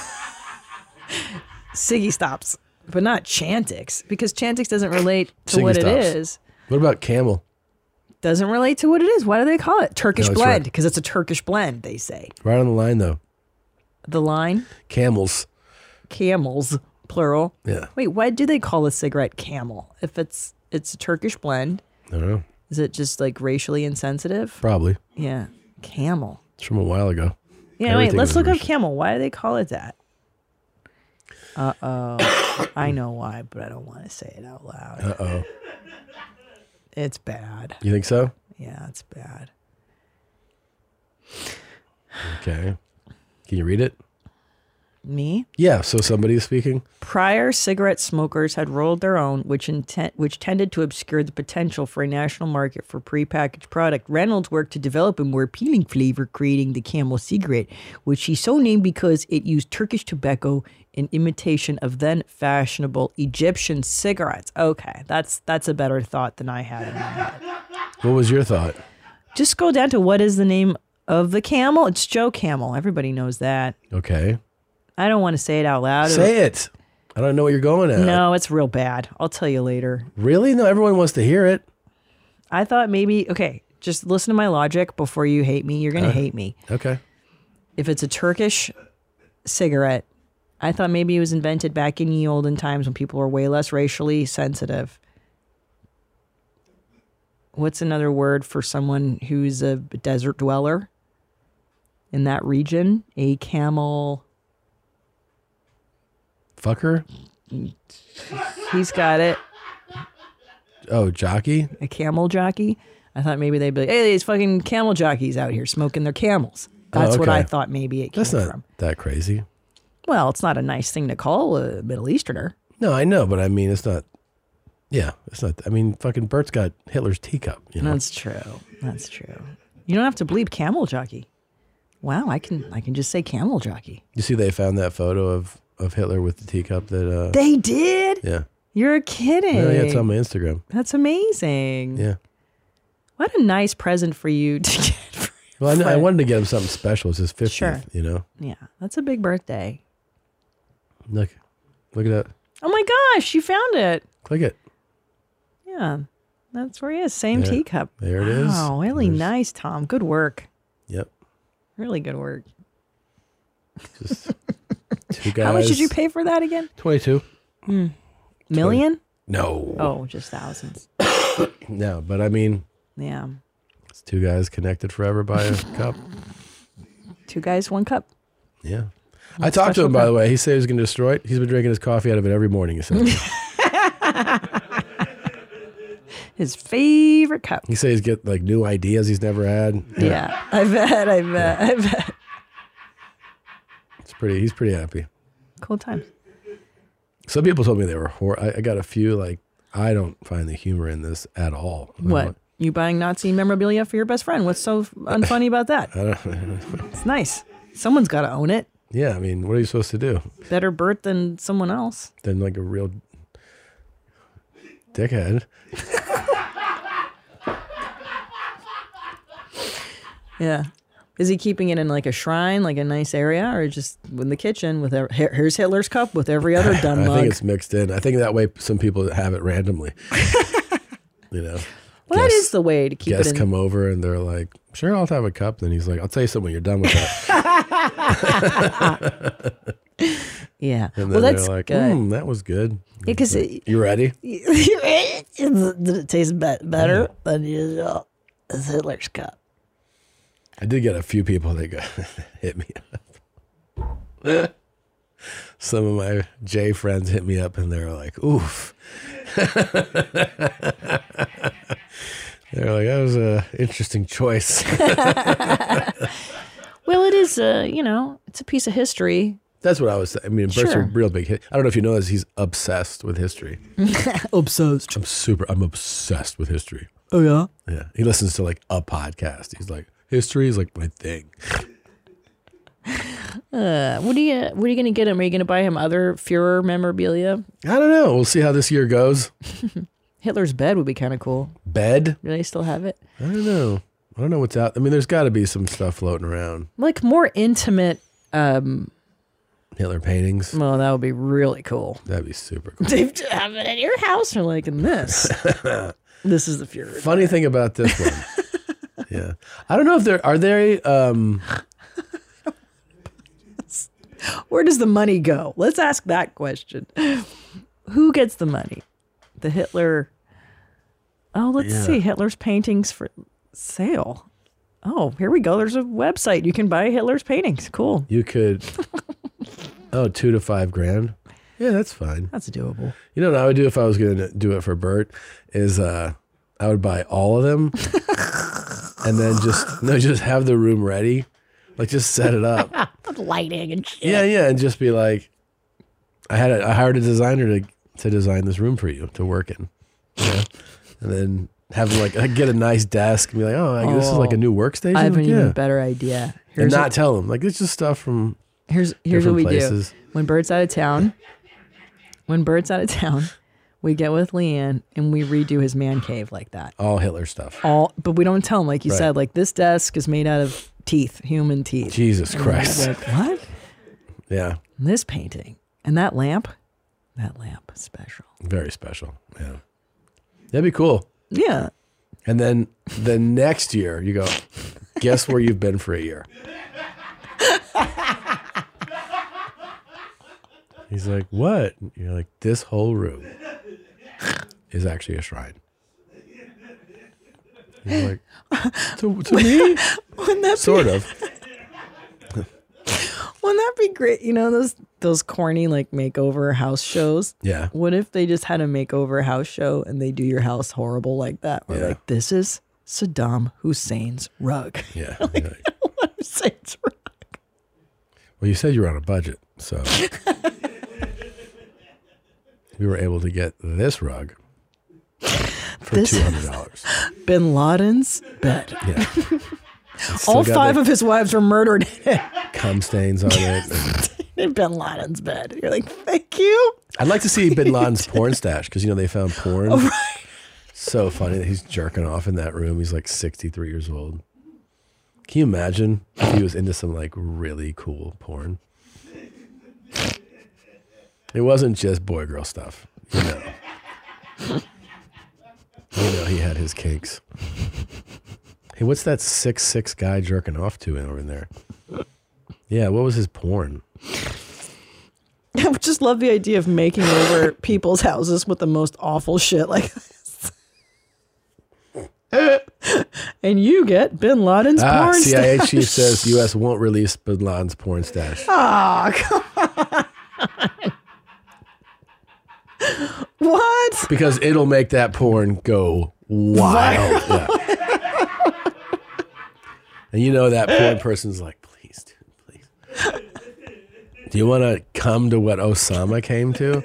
Siggy stops. But not Chantix. Because Chantix doesn't relate to Siggy what stops. it is. What about Camel? Doesn't relate to what it is. Why do they call it Turkish No, it's blend? right. Because it's a Turkish blend, they say. Right on the line though. The line, Camels. camels, plural. Yeah. Wait, why do they call a cigarette camel? If it's it's a Turkish blend, I don't know. is it just like racially insensitive? Probably. Yeah, camel. It's from a while ago. Yeah, Everything wait, let's was look up racial. camel. Why do they call it that? Uh oh. I know why, but I don't want to say it out loud. Uh oh. It's bad. You think so? Yeah, it's bad. Okay. Can you read it? Me? Yeah. So somebody's speaking. Prior cigarette smokers had rolled their own, which intent, which tended to obscure the potential for a national market for prepackaged product. Reynolds worked to develop a more appealing flavor, creating the Camel cigarette, which he so named because it used Turkish tobacco in imitation of then fashionable Egyptian cigarettes. Okay, that's that's a better thought than I had in my head. What was your thought? Just go down to what is the name of the camel? It's Joe Camel. Everybody knows that. Okay. I don't want to say it out loud. Say it. I don't know what you're going at. No, it's real bad. I'll tell you later. Really? No, everyone wants to hear it. I thought maybe, okay, just listen to my logic before you hate me. You're going to Uh, hate me. Okay. If it's a Turkish cigarette, I thought maybe it was invented back in the olden times when people were way less racially sensitive. What's another word for someone who's a desert dweller in that region? A camel. Fucker? He's got it. Oh, jockey? A camel jockey. I thought maybe they'd be like, hey, these fucking camel jockeys out here smoking their camels. That's Oh, what okay. I thought maybe it came That's not from. that crazy. Well, it's not a nice thing to call a Middle Easterner. No, I know, but I mean, it's not. Yeah, it's not. I mean, fucking Bert's got Hitler's teacup. You know. That's true. That's true. You don't have to bleep camel jockey. Wow, I can I can just say camel jockey. You see, they found that photo of, of Hitler with the teacup. That. Uh, They did? yeah. You're kidding. Yeah, yeah, it's on my Instagram. That's amazing. Yeah. What a nice present for you to get. For Well, I, know, I friend. wanted to get him something special. It's his fiftieth. Sure. You know. Yeah, that's a big birthday. Look, look at that. Oh my gosh, you found it. Click it. Yeah, that's where he is. Same Yeah, teacup. there it is. Wow, really There's- nice, Tom. Good work. Yep. Really good work. Just two guys. How much did you pay for that again? Twenty-two. Million? No. Oh, just thousands. No, but I mean, Yeah. it's two guys connected forever by a cup. Two guys, one cup. Yeah. I talked to special him, by cup. the way. He said he was going to destroy it. He's been drinking his coffee out of it every morning, he said. His favorite cup. He said he's get like new ideas he's never had. Yeah, I bet, I bet, I bet. It's pretty, he's pretty happy. Cool times. Some people told me they were hor- I, I got a few, like, I don't find the humor in this at all. I'm What? like, You buying Nazi memorabilia for your best friend? What's so unfunny about that? I don't, It's nice. Someone's got to own it. yeah, I mean, what are you supposed to do? Better Bert than someone else. Than like a real dickhead. Yeah. Is he keeping it in like a shrine, like a nice area, or just in the kitchen with every, here- here's Hitler's cup with every other dumb I mug? think it's mixed in. I think that way some people have it randomly. You know, well, that guests- is the way to keep guests it in. come over and they're like, "Sure, I'll have a cup." Then he's like, "I'll tell you something when you're done with that." Yeah. And then Well, that's they're like, good. mm, "That was good." Yeah, 'cause Like, it- you ready? Did it taste be- better than usual? It's Hitler's cup. I did get a few people that got hit me up. Some of my J friends hit me up and they were like, "Oof." They're like, "That was an interesting choice." Well, Well, it is, uh, you know, it's a piece of history. That's what I was saying. I mean, Bert's Sure. a real big hit. I don't know if you know this. He's obsessed with history. Obsessed. I'm super, I'm obsessed with history. Oh, yeah? Yeah. He listens to like a podcast. He's like, history is like my thing. Uh, what are you, what are you going to get him? Are you going to buy him other Führer memorabilia? I don't know. We'll see how this year goes. Hitler's bed would be kind of cool. Bed? Do they still have it? I don't know. I don't know what's out. I mean, there's got to be some stuff floating around. Like more intimate. Um, Hitler paintings. Well, that would be really cool. That'd be super cool. Do you have it at your house or like in this? This is the Führer. Funny thing about this one. Yeah. I don't know if there are there um Where does the money go? Let's ask that question. Who gets the money? The Hitler. Oh, let's Yeah. see. Hitler's paintings for sale. Oh, here we go. There's a website. You can buy Hitler's paintings. Cool. you could oh, two to five grand. Yeah, that's fine. That's doable. You know what I would do if I was gonna do it for Bert is uh I would buy all of them and then just no, just have the room ready. Like just set it up. Lighting and shit. Yeah, yeah, and just be like, I had a, I hired a designer to to design this room for you to work in, yeah, and then have like get a nice desk and be like, oh, like, this is like a new workstation. I have an Like, even yeah. better idea. And Here's not what, tell them like it's just stuff from here's here's what different we places. do. When Bert's out of town, when Bert's out of town, we get with Leanne and we redo his man cave like that. all Hitler stuff. All, but we don't tell him, like you Right. said, like this desk is made out of teeth, human teeth. Jesus And Christ. he's like, what? Yeah, And this painting and that lamp, that lamp is special. very special. Yeah, that'd be cool. Yeah. And then the next year you go, guess where you've been for a year. He's like, what? You're like, this whole room is actually a shrine. He's like, to, to me? Wouldn't that Sort be, of. Wouldn't that be great? You know those those corny like makeover house shows. Yeah. What if they just had a makeover house show and they do your house horrible like that? Or Yeah. like this is Saddam Hussein's rug. Yeah. Like, You're like, Hussein's rug. well, you said you were on a budget, so we were able to get this rug for This- two hundred dollars. Bin Laden's bed. Yeah. All got five the- of his wives were murdered Cum stains on it. in Bin Laden's bed. You're like, thank you. I'd like to see Bin Laden's porn stash because you know they found porn. Oh, right. So funny that he's jerking off in that room. He's like sixty-three years old. Can you imagine if he was into some like really cool porn? It wasn't just boy girl stuff, you know. You know he had his kinks. Hey, what's that six six guy jerking off to over in there? Yeah, what was his porn? I would just love the idea of making over people's houses with the most awful shit like this. And you get Bin Laden's Ah, porn C I A stash. chief says U S won't release Bin Laden's porn stash. Oh, come on. What? Because it'll make that porn go wild. Yeah. And you know that porn person's like, please, dude, please. Do you want to come to what Osama came to?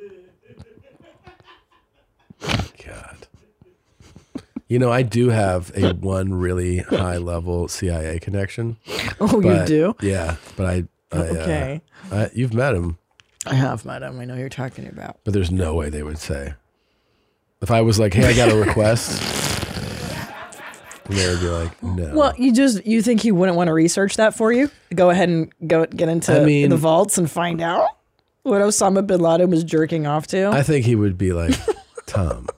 God. You know, I do have a one really high level C I A connection. Oh, you but- do? Yeah, but I. I Okay. Uh, I, you've met him, I have met him. I know who you're talking about. but there's no way they would say. If I was like, hey, I got a request, and they would be like, no. Well, you just you think he wouldn't want to research that for you? Go ahead and go get into I mean- the vaults and find out what Osama bin Laden was jerking off to. I think he would be like, Tom.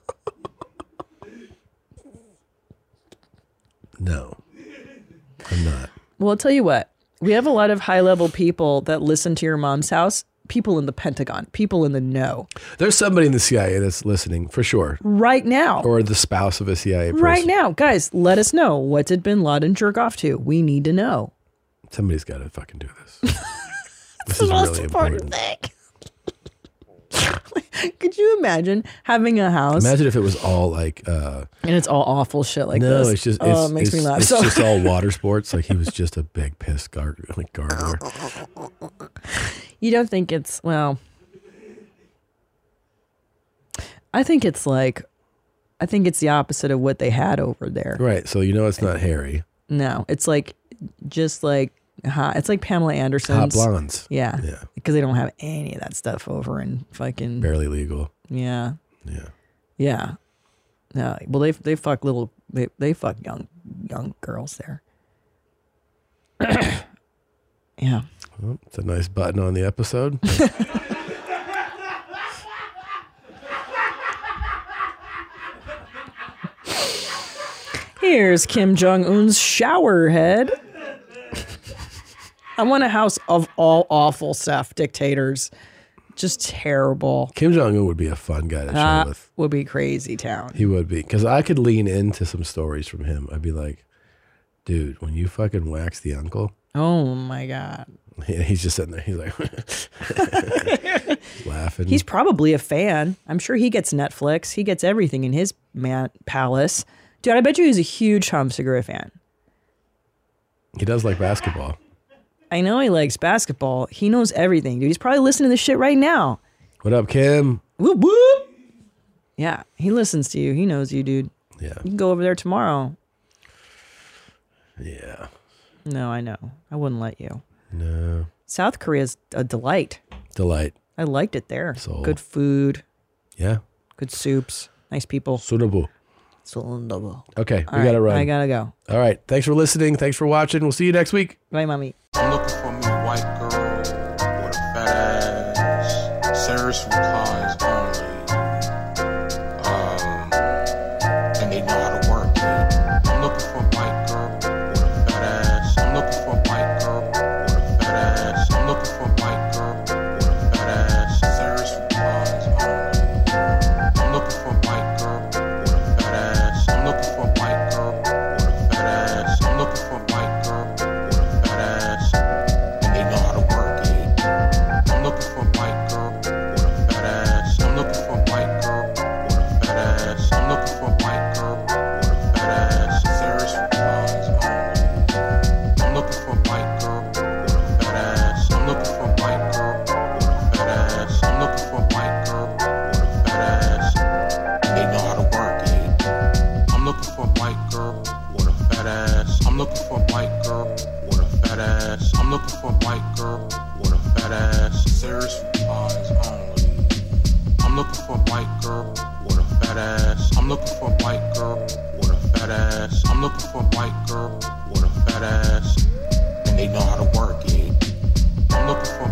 No, I'm not. Well, I'll tell you what. We have a lot of high level people that listen to your mom's house. People in the Pentagon, people in the know There's somebody in the C I A that's listening for sure, right now. or the spouse of a C I A person. Right now, guys, let us know. What did bin Laden jerk off to? We need to know. Somebody's got to fucking do this. This The is most really important important. thing. Could you imagine having a house Imagine if it was all like. Uh, and it's all awful shit like no, this? it's just. oh, It's, it makes it's, me laugh. It's So just all water sports. Like he was just a big piss gar- like gargler. you don't think it's well? I think it's like, I think it's the opposite of what they had over there. Right. So you know it's not hairy. No, it's like just like hot. It's like Pamela Hot Anderson's. blondes. Yeah. Yeah. Because they don't have any of that stuff over in fucking. Barely legal. Yeah. Yeah. Yeah. No. Well, they they fuck little. They they fuck young young girls there. Yeah. Well, it's a nice button on the episode. Here's Kim Jong Un's shower head. I want a house of all awful stuff. Dictators, just terrible. Kim Jong Un would be a fun guy to chill That with. would be crazy town. He would be, because I could lean into some stories from him. I'd be like, dude, when you fucking wax the uncle, Oh my god. he- he's just sitting there. He's like laughing. He's probably a fan. I'm sure he gets Netflix. He gets everything in his man palace. Dude, I bet you he's a huge Tom Segura fan. he does like basketball. I know he likes basketball. He knows everything, dude. He's probably listening to this shit right now. What up, Kim? Whoop whoop. Yeah, he listens to you. He knows you, dude. Yeah. You can go over there tomorrow. Yeah. No, I know. I wouldn't let you. No. South Korea's a delight. Delight. I liked it there. Soul. Good food, Yeah. good soups, nice people. Sunabu. All Okay, we right, gotta run. I gotta go. All right. Thanks for listening. Thanks for watching. We'll see you next week. Bye, mommy. I'm looking for me a white girl with a fat ass, serious replies only, um, and they know how to work it. I'm looking for a white girl with a fat ass. I'm looking for a white girl with a fat ass. I'm looking for a white girl with a fat ass, serious replies only. I'm looking for a white girl with a fat ass. I'm looking for a white girl with a fat ass. I'm looking for a white girl with a fat ass, and they know how to work it. I'm looking for a white girl with a fat ass. I'm looking for a white girl with a fat ass. I'm looking for a white girl with a fat ass, serious replies only. I'm looking for a white girl with a fat ass. I'm looking for a white girl with a fat ass. I'm looking for a white girl with a fat ass, and they know how to work it. I'm looking for a white girl with a fat ass. I'm looking for a white girl with a fat ass. I'm looking for a white girl with a fat ass, serious replies only. I'm looking for a white girl with a fat ass. I'm looking for a white girl with a fat ass. I'm looking for a white girl with a fat ass, and they know how to work it. I'm looking for a